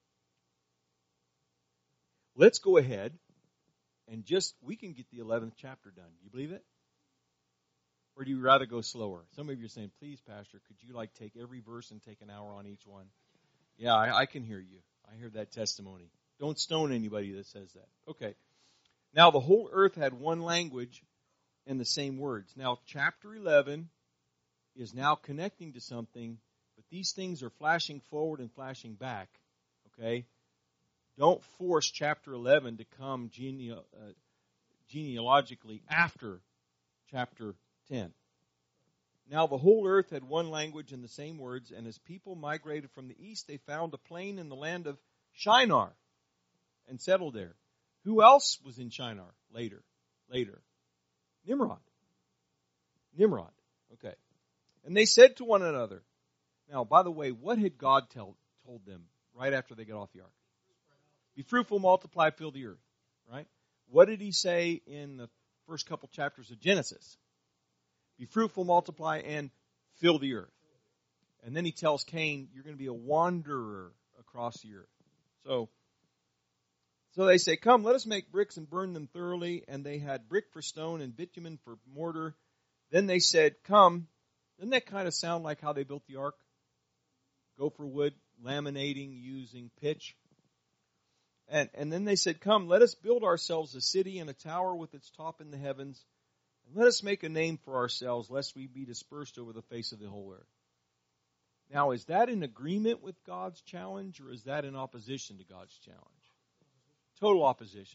Let's go ahead and just, we can get the eleventh chapter done. Do you believe it? Or do you rather go slower? Some of you are saying, please, Pastor, could you like take every verse and take an hour on each one? Yeah, I, I can hear you. I hear that testimony. Don't stone anybody that says that. Okay. Now the whole earth had one language and the same words. Now chapter eleven is now connecting to something, but these things are flashing forward and flashing back. Okay? Don't force chapter eleven to come gene- uh, genealogically after chapter ten. Now the whole earth had one language and the same words, and as people migrated from the east, they found a plain in the land of Shinar and settled there. Who else was in Shinar later? Later. Nimrod. Nimrod. Okay. And they said to one another. Now, by the way, what had God tell, told them right after they got off the ark? Be fruitful, multiply, fill the earth. Right? What did he say in the first couple chapters of Genesis? Be fruitful, multiply, and fill the earth. And then he tells Cain, you're going to be a wanderer across the earth. So, so they say, come, let us make bricks and burn them thoroughly. And they had brick for stone and bitumen for mortar. Then they said, come. Doesn't that kind of sound like how they built the ark? Gopher wood, laminating, using pitch. And, and then they said, come, let us build ourselves a city and a tower with its top in the heavens. And let us make a name for ourselves, lest we be dispersed over the face of the whole earth. Now, is that in agreement with God's challenge, or is that in opposition to God's challenge? Total opposition.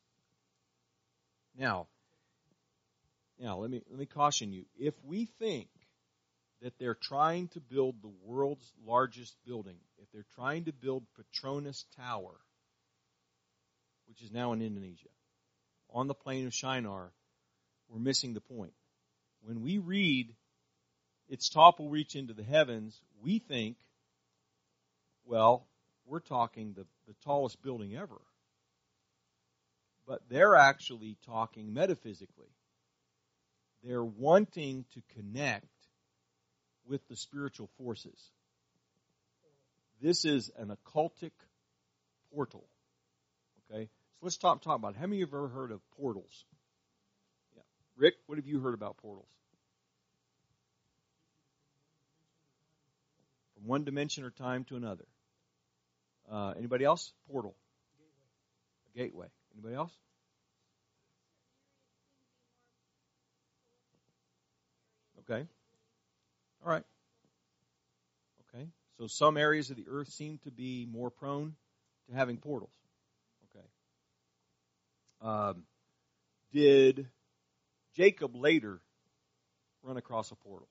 Now, now let me let me caution you. If we think that they're trying to build the world's largest building, if they're trying to build Petronas Tower, which is now in Indonesia, on the plain of Shinar, we're missing the point. When we read, its top will reach into the heavens, we think, well, we're talking the, the tallest building ever. But they're actually talking metaphysically. They're wanting to connect with the spiritual forces. This is an occultic portal. Okay? So let's talk, talk about it. How many of you have ever heard of portals? Yeah. Rick, what have you heard about portals? From one dimension or time to another. Uh, anybody else? Portal. A gateway. Anybody else? Okay. All right. Okay. So some areas of the earth seem to be more prone to having portals. Okay. Um, did Jacob later run across a portal?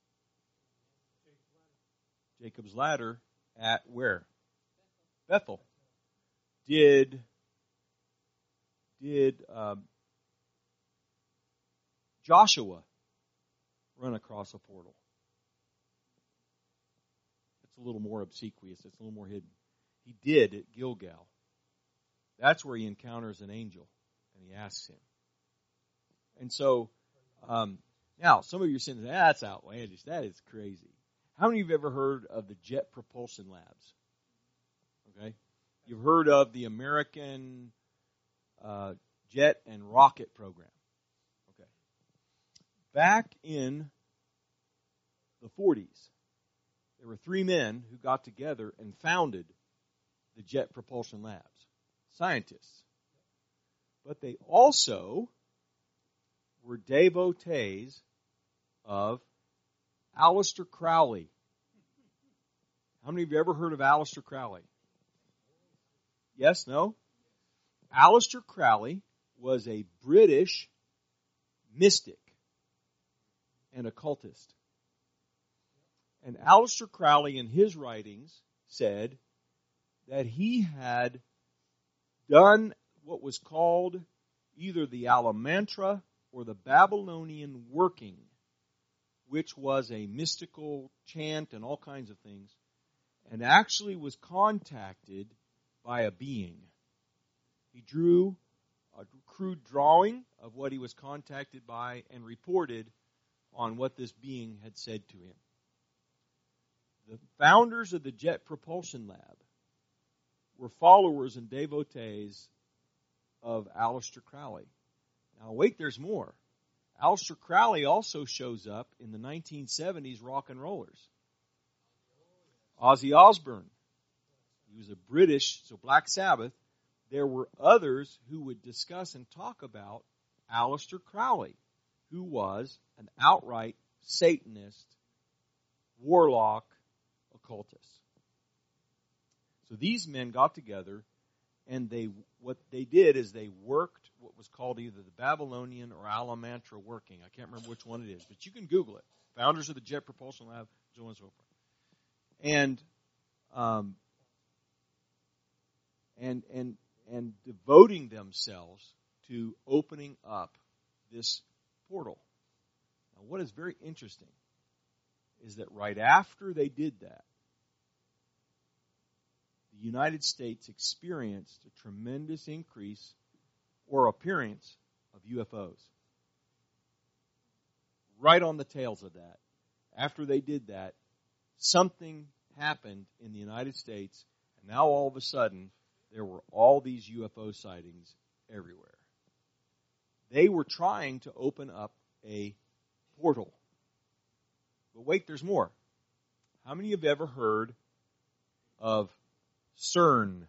Jacob's ladder at where? Bethel. Did did um, Joshua run across a portal? It's a little more obsequious. It's a little more hidden. He did at Gilgal. That's where he encounters an angel, and he asks him. And so, um, now, some of you are saying, that's outlandish. That is crazy. How many of you have ever heard of the Jet Propulsion Labs? Okay. You've heard of the American uh, Jet and Rocket Program. Okay. Back in the forties, there were three men who got together and founded the Jet Propulsion Labs. Scientists. But they also were devotees of Aleister Crowley. How many of you ever heard of Aleister Crowley? Yes? No? Aleister Crowley was a British mystic and occultist. And Aleister Crowley in his writings said that he had done what was called either the Alamantra or the Babylonian working, which was a mystical chant and all kinds of things, and actually was contacted by a being. He drew a crude drawing of what he was contacted by and reported on what this being had said to him. The founders of the Jet Propulsion Lab were followers and devotees of Aleister Crowley. Now wait, there's more. Aleister Crowley also shows up in the nineteen seventies rock and rollers. Ozzy Osbourne. He was a British, so Black Sabbath. There were others who would discuss and talk about Aleister Crowley, who was an outright Satanist, warlock, occultist. So these men got together, and they what they did is they worked what was called either the Babylonian or Alamantra working. I can't remember which one it is, but you can Google it. Founders of the Jet Propulsion Lab, so on and so forth. And um, and and and devoting themselves to opening up this portal. Now, what is very interesting is that right after they did that, the United States experienced a tremendous increase or appearance of U F Os. Right on the tails of that. After they did that, something happened in the United States, and now all of a sudden, there were all these U F O sightings everywhere. They were trying to open up a portal. But wait, there's more. How many have ever heard of CERN?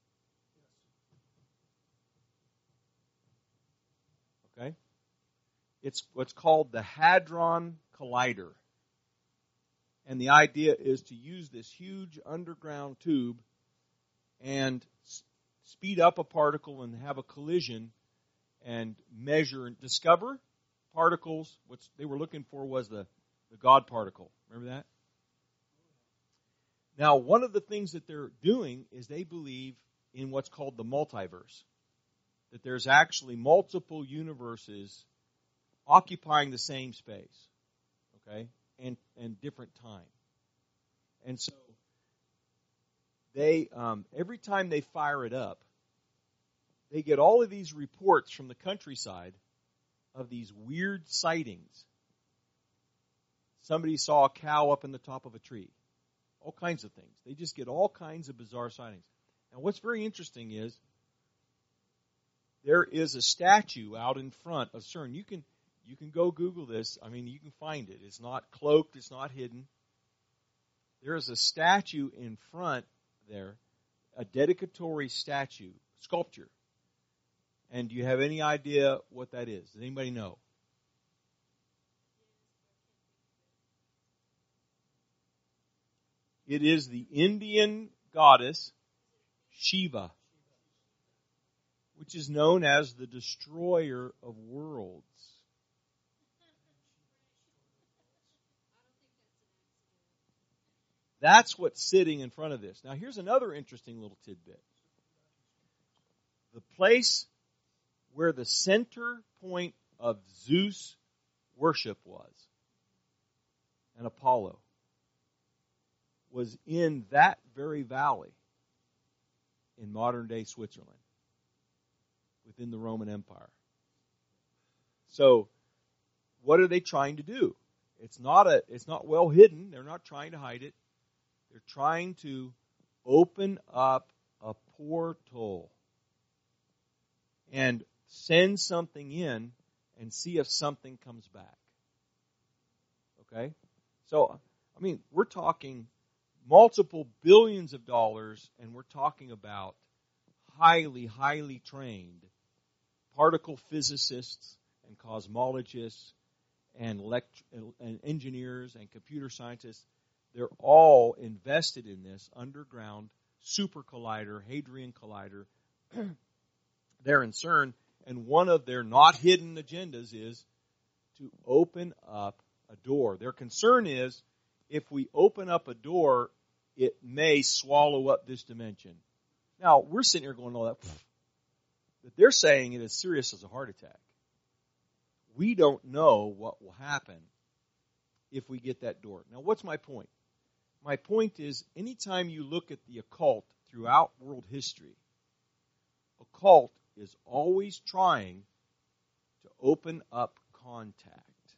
Okay? It's what's called the Hadron Collider. And the idea is to use this huge underground tube and speed up a particle and have a collision and measure and discover particles. What they were looking for was the, the God particle. Remember that? Now, one of the things that they're doing is they believe in what's called the multiverse. That there's actually multiple universes occupying the same space. Okay? And, and different time. And so, they um, every time they fire it up, they get all of these reports from the countryside of these weird sightings. Somebody saw a cow up in the top of a tree. All kinds of things. They just get all kinds of bizarre sightings. Now, what's very interesting is there is a statue out in front of CERN. You can you can go Google this. I mean, you can find it. It's not cloaked. It's not hidden. There is a statue in front there, a dedicatory statue, sculpture. And do you have any idea what that is? Does anybody know? It is the Indian goddess Shiva, which is known as the destroyer of worlds. That's what's sitting in front of this. Now, here's another interesting little tidbit. The place where the center point of Zeus worship was, and Apollo, was in that very valley in modern-day Switzerland, within the Roman Empire. So, what are they trying to do? It's not a, it's not well hidden. They're not trying to hide it. They're trying to open up a portal and send something in and see if something comes back. Okay? So, I mean, we're talking multiple billions of dollars, and we're talking about highly, highly trained particle physicists and cosmologists and, elect- and engineers and computer scientists. They're all invested in this underground super collider, Hadron Collider. They're in CERN, and one of their not hidden agendas is to open up a door. Their concern is if we open up a door, it may swallow up this dimension. Now, we're sitting here going, oh, that, but they're saying it as serious as a heart attack. We don't know what will happen if we get that door. Now, what's my point? My point is, anytime you look at the occult throughout world history, occult is always trying to open up contact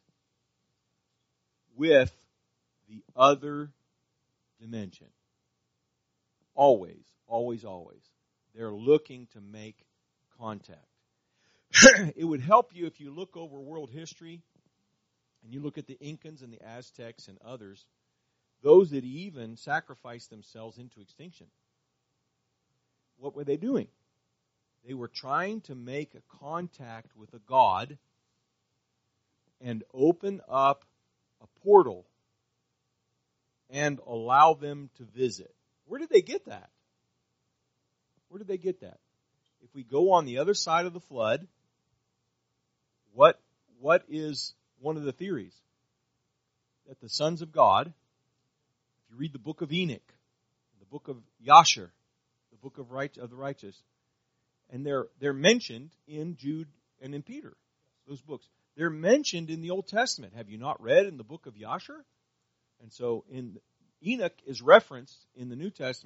with the other dimension. Always, always, always. They're looking to make contact. It would help you if you look over world history and you look at the Incans and the Aztecs and others, those that even sacrificed themselves into extinction. What were they doing? They were trying to make a contact with a god and open up a portal and allow them to visit. Where did they get that? Where did they get that? If we go on the other side of the flood, what what is one of the theories? That the sons of God, if you read the book of Enoch, the book of Yasher, the book of, right, of the righteous, and they're they're mentioned in Jude and in Peter, those books. They're mentioned in the Old Testament. Have you not read in the book of Yasher? And so in Enoch is referenced in the New Testament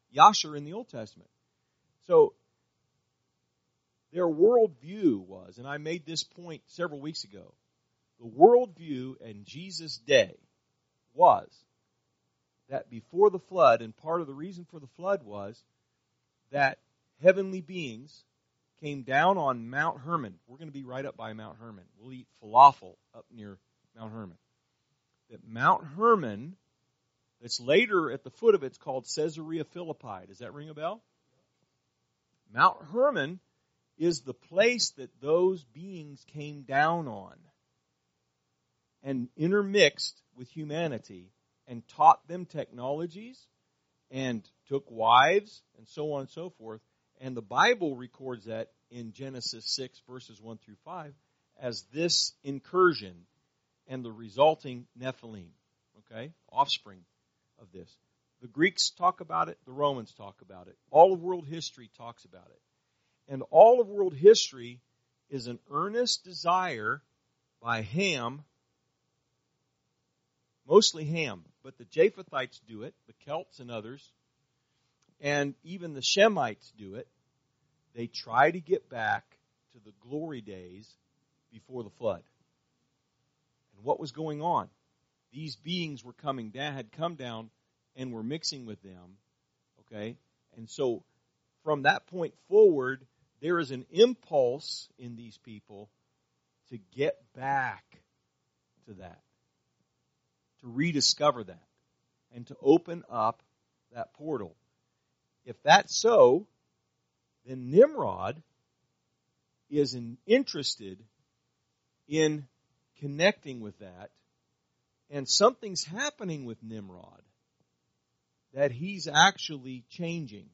Yasher in the Old Testament. So their worldview was, and I made this point several weeks ago, the worldview in Jesus' day was that before the flood, and part of the reason for the flood was that heavenly beings came down on Mount Hermon. We're going to be right up by Mount Hermon. We'll eat falafel up near Mount Hermon. That Mount Hermon, that's later at the foot of it, it's called Caesarea Philippi. Does that ring a bell? Mount Hermon is the place that those beings came down on and intermixed with humanity and taught them technologies and took wives and so on and so forth. And the Bible records that in Genesis six, verses one through five, as this incursion and the resulting Nephilim, okay, offspring of this. The Greeks talk about it, the Romans talk about it. All of world history talks about it. And all of world history is an earnest desire by Ham, mostly Ham, but the Japhethites do it, the Celts and others, and even the Shemites do it. They try to get back to the glory days before the flood. And what was going on? These beings were coming down, had come down and were mixing with them. Okay? And so from that point forward, there is an impulse in these people to get back to that, to rediscover that, and to open up that portal. If that's so, then Nimrod is in, interested in connecting with that, and something's happening with Nimrod that he's actually changing.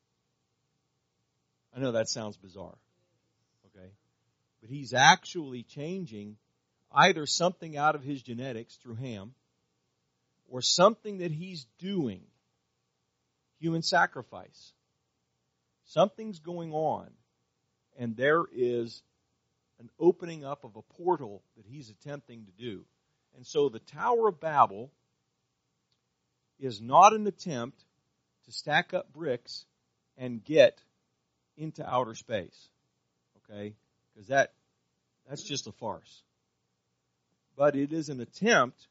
I know that sounds bizarre, okay? But he's actually changing either something out of his genetics through Ham or something that he's doing, human sacrifice. Something's going on, and there is an opening up of a portal that he's attempting to do. And so the Tower of Babel is not an attempt to stack up bricks and get into outer space, okay? Because that that's just a farce. But it is an attempt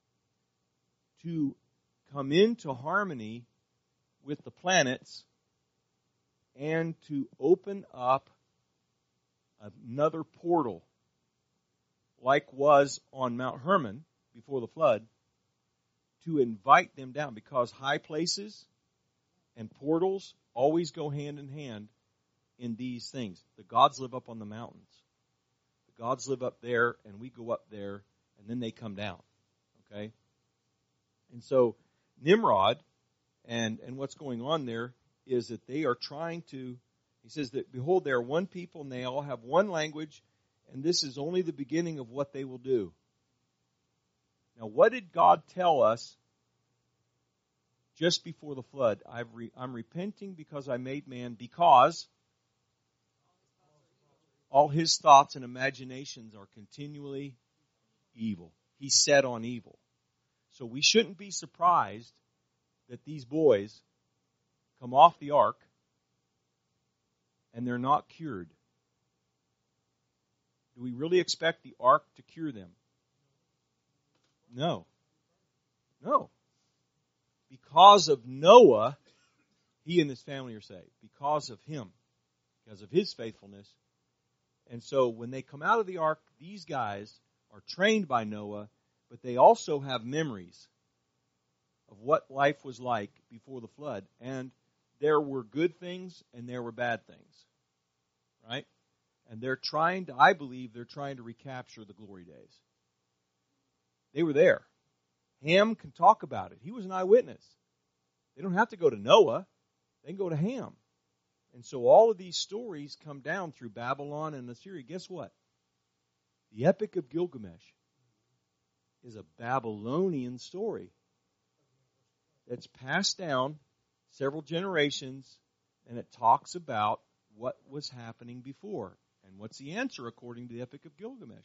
to come into harmony with the planets and to open up another portal like was on Mount Hermon before the flood, to invite them down, because high places and portals always go hand in hand in these things. The gods live up on the mountains. The gods live up there, and we go up there, and then they come down. Okay? And so Nimrod and, and what's going on there is that they are trying to, he says that, behold, they are one people, and they all have one language, and this is only the beginning of what they will do. Now, what did God tell us just before the flood? I've re, I'm repenting because I made man, because all his thoughts and imaginations are continually evil. He's set on evil. So we shouldn't be surprised that these boys come off the ark and they're not cured. Do we really expect the ark to cure them? No. No. Because of Noah, he and his family are saved. Because of him. Because of his faithfulness. And so when they come out of the ark, these guys are trained by Noah, but they also have memories of what life was like before the flood. And there were good things and there were bad things. Right? And they're trying to, I believe, they're trying to recapture the glory days. They were there. Ham can talk about it. He was an eyewitness. They don't have to go to Noah. They can go to Ham. And so all of these stories come down through Babylon and Assyria. Guess what? The Epic of Gilgamesh is a Babylonian story that's passed down several generations, and it talks about what was happening before. And what's the answer according to the Epic of Gilgamesh?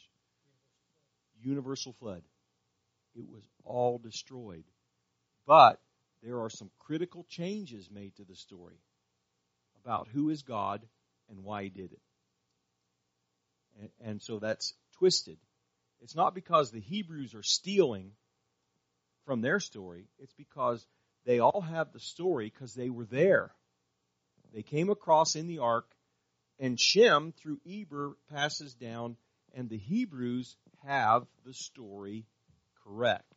Universal flood. It was all destroyed. But there are some critical changes made to the story about who is God and why he did it. And, and so that's twisted. It's not because the Hebrews are stealing from their story. It's because they all have the story because they were there. They came across in the ark, and Shem, through Eber, passes down, and the Hebrews have the story correct.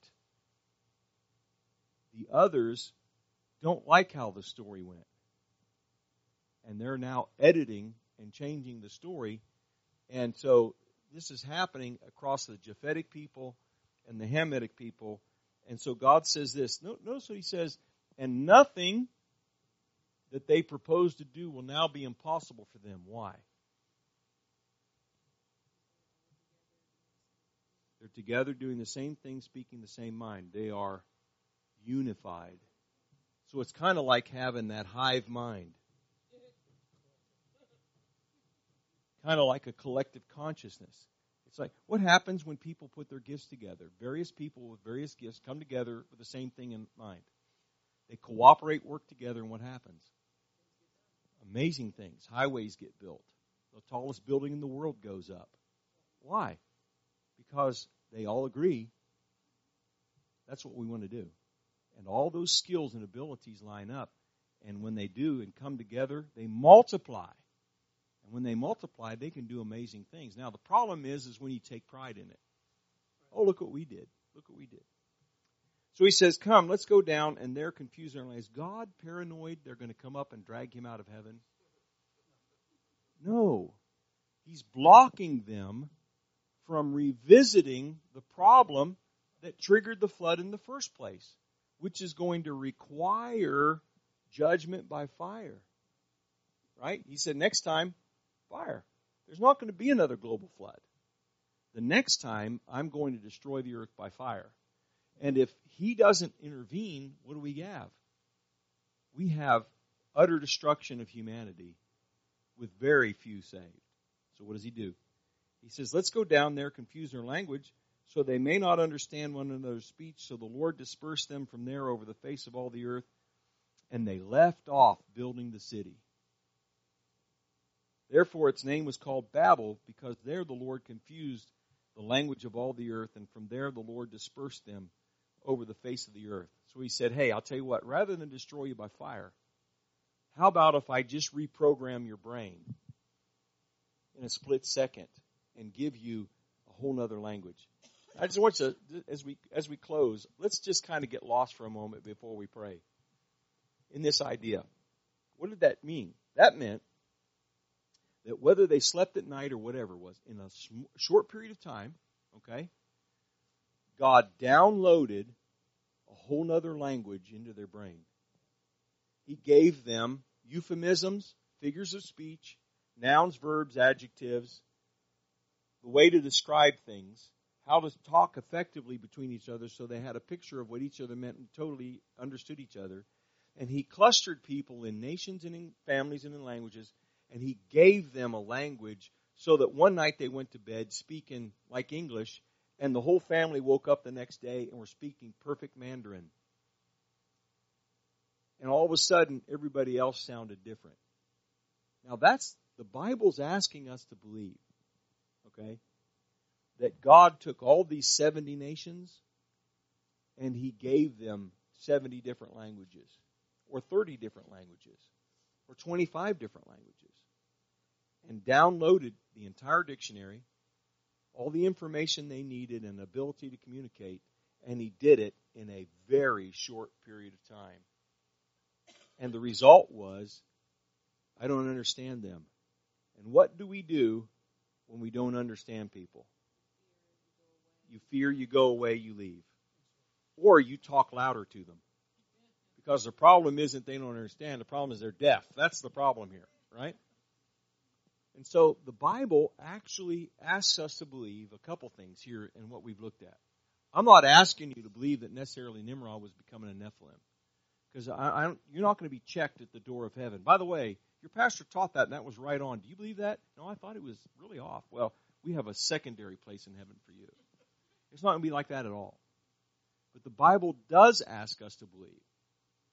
The others don't like how the story went. And they're now editing and changing the story. And so this is happening across the Japhetic people and the Hamitic people. And so God says this. Notice what he says, and nothing that they propose to do will now be impossible for them. Why? They're together doing the same thing, speaking the same mind. They are unified. So it's kind of like having that hive mind. Kind of like a collective consciousness. It's like, what happens when people put their gifts together? Various people with various gifts come together with the same thing in mind. They cooperate, work together, and what happens? Amazing things. Highways get built. The tallest building in the world goes up. Why? Because they all agree that's what we want to do. And all those skills and abilities line up. And when they do and come together, they multiply. And when they multiply, they can do amazing things. Now, the problem is, is when you take pride in it. Oh, look what we did. Look what we did. So he says, come, let's go down, and they're confused. Is God paranoid? They're going to come up and drag him out of heaven? No. He's blocking them from revisiting the problem that triggered the flood in the first place, which is going to require judgment by fire. Right? He said, next time, fire. There's not going to be another global flood. The next time, I'm going to destroy the earth by fire. And if he doesn't intervene, what do we have? We have utter destruction of humanity with very few saved. So what does he do? He says, let's go down there, confuse their language, so they may not understand one another's speech. So the Lord dispersed them from there over the face of all the earth, and they left off building the city. Therefore its name was called Babel, because there the Lord confused the language of all the earth, and from there the Lord dispersed them over the face of the earth. So he said, hey, I'll tell you what, rather than destroy you by fire, how about if I just reprogram your brain in a split second and give you a whole other language? I just want you to, as we, as we close, let's just kind of get lost for a moment before we pray in this idea. What did that mean? That meant that whether they slept at night or whatever it was, in a sm- short period of time, okay, God downloaded a whole nother language into their brain. He gave them euphemisms, figures of speech, nouns, verbs, adjectives, the way to describe things, how to talk effectively between each other so they had a picture of what each other meant and totally understood each other. And he clustered people in nations and in families and in languages, and he gave them a language so that one night they went to bed speaking like English, and the whole family woke up the next day and were speaking perfect Mandarin. And all of a sudden, everybody else sounded different. Now that's, the Bible's asking us to believe, okay, that God took all these seventy nations and he gave them seventy different languages, or thirty different languages, or twenty-five different languages, and downloaded the entire dictionary, all the information they needed and ability to communicate, and he did it in a very short period of time. And the result was, I don't understand them. And what do we do when we don't understand people? You fear, you go away, you leave. Or you talk louder to them. Because the problem isn't they don't understand, the problem is they're deaf. That's the problem here, right? And so the Bible actually asks us to believe a couple things here in what we've looked at. I'm not asking you to believe that necessarily Nimrod was becoming a Nephilim. Because I, I don't, you're not going to be checked at the door of heaven. By the way, your pastor taught that and that was right on. Do you believe that? No, I thought it was really off. Well, we have a secondary place in heaven for you. It's not going to be like that at all. But the Bible does ask us to believe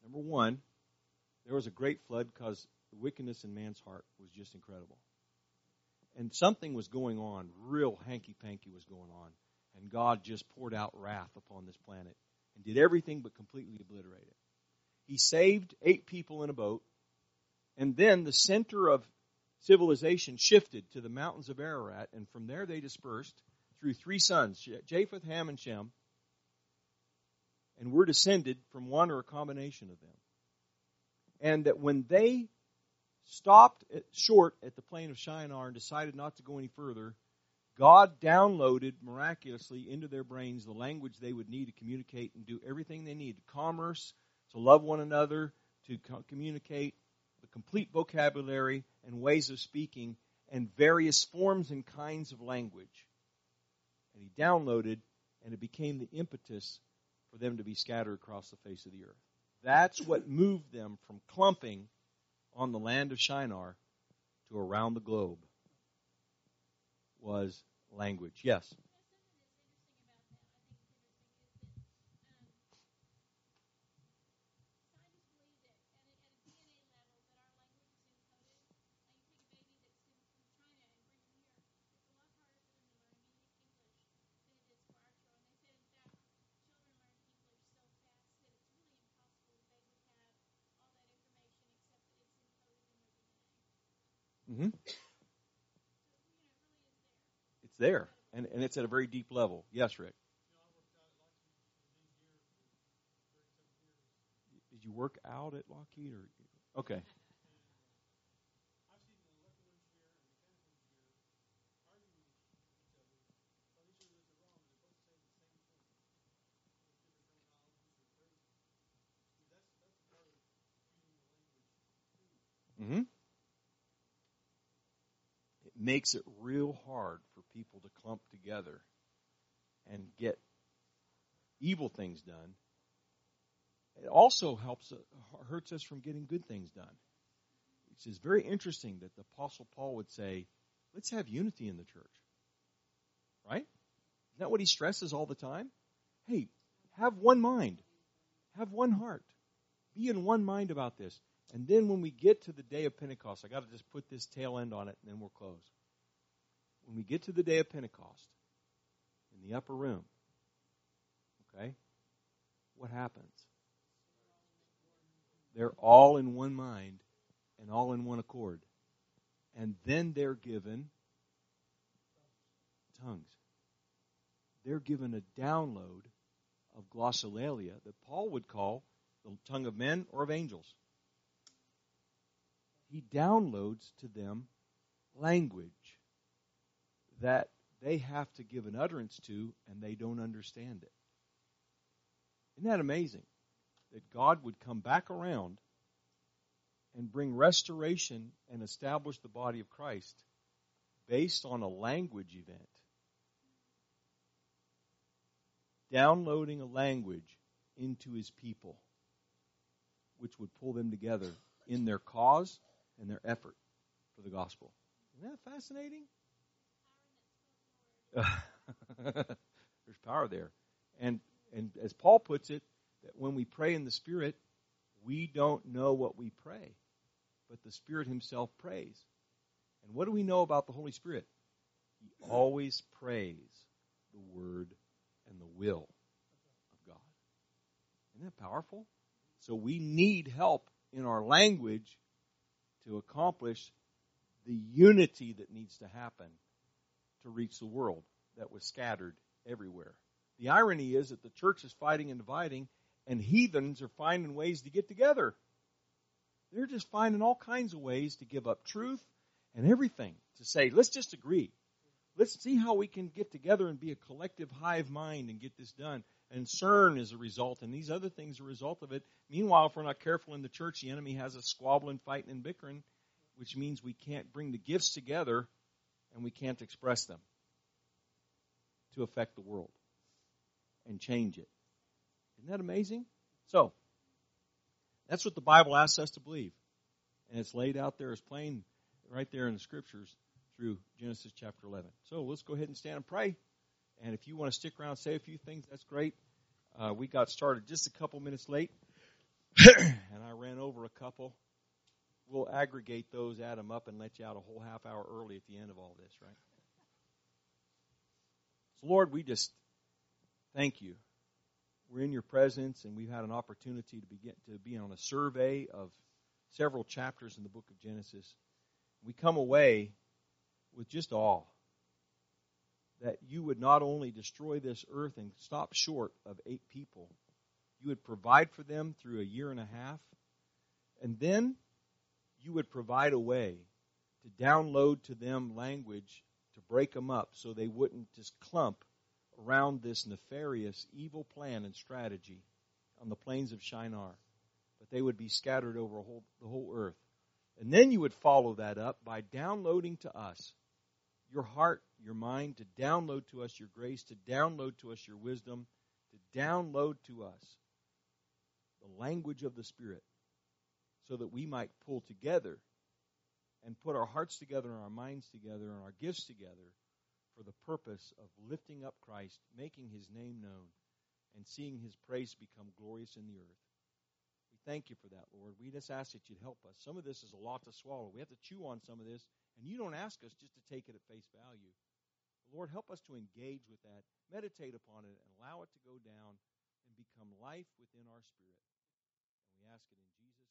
Number one, there was a great flood because the wickedness in man's heart was just incredible. And something was going on, real hanky-panky was going on. And God just poured out wrath upon this planet and did everything but completely obliterate it. He saved eight people in a boat, and then the center of civilization shifted to the mountains of Ararat, and from there they dispersed through three sons, Japheth, Ham, and Shem, and were descended from one or a combination of them. And that when they stopped at, short at the plain of Shinar and decided not to go any further, God downloaded miraculously into their brains the language they would need to communicate and do everything they need, commerce, to love one another, to co- communicate, the complete vocabulary and ways of speaking, and various forms and kinds of language. And he downloaded, and it became the impetus for them to be scattered across the face of the earth. That's what moved them from clumping on the land of Shinar to around the globe, was language. Yes? Mm-hmm. It's there, and, and it's at a very deep level. Yes, Rick? Did you work out at Lockheed? Or okay. Mm-hmm. It makes it real hard for people to clump together and get evil things done. It also helps, hurts us from getting good things done. Which is very interesting that the Apostle Paul would say, let's have unity in the church. Right? Isn't that what he stresses all the time? Hey, have one mind. Have one heart. Be in one mind about this. And then when we get to the day of Pentecost, I got to just put this tail end on it and then we'll close. When we get to the day of Pentecost, in the upper room, okay, what happens? They're all in one mind and all in one accord. And then they're given tongues. They're given a download of glossolalia that Paul would call the tongue of men or of angels. He downloads to them language that they have to give an utterance to, and they don't understand it. Isn't that amazing? That God would come back around and bring restoration and establish the body of Christ based on a language event. Downloading a language into his people, which would pull them together in their cause and their effort for the gospel. Isn't that fascinating? There's power there. And and as Paul puts it, that when we pray in the Spirit, we don't know what we pray, but the Spirit himself prays. And what do we know about the Holy Spirit? He always prays the word and the will of God. Isn't that powerful? So we need help in our language to accomplish the unity that needs to happen to reach the world that was scattered everywhere. The irony is that the church is fighting and dividing, and heathens are finding ways to get together. They're just finding all kinds of ways to give up truth and everything, to say, let's just agree. Let's see how we can get together and be a collective hive mind and get this done. And CERN is a result, and these other things are a result of it. Meanwhile, if we're not careful in the church, the enemy has us squabbling, fighting, and bickering, which means we can't bring the gifts together and we can't express them to affect the world and change it. Isn't that amazing? So, that's what the Bible asks us to believe. And it's laid out there as plain right there in the Scriptures through Genesis chapter eleven. So, let's go ahead and stand and pray. And if you want to stick around and say a few things, that's great. Uh, we got started just a couple minutes late. and I ran over a couple, we'll aggregate those, add them up, and let you out a whole half hour early at the end of all this, right? So, Lord, we just thank you. We're in your presence, and we've had an opportunity to begin to be on a survey of several chapters in the book of Genesis. We come away with just awe that you would not only destroy this earth and stop short of eight people, you would provide for them through a year and a half, and then you would provide a way to download to them language to break them up so they wouldn't just clump around this nefarious, evil plan and strategy on the plains of Shinar, but they would be scattered over a whole, the whole earth. And then you would follow that up by downloading to us your heart, your mind, to download to us your grace, to download to us your wisdom, to download to us the language of the Spirit, so that we might pull together and put our hearts together and our minds together and our gifts together for the purpose of lifting up Christ, making his name known, and seeing his praise become glorious in the earth. We thank you for that, Lord. We just ask that you'd help us. Some of this is a lot to swallow. We have to chew on some of this, and you don't ask us just to take it at face value. Lord, help us to engage with that, meditate upon it, and allow it to go down and become life within our spirit. And we ask it in Jesus' name.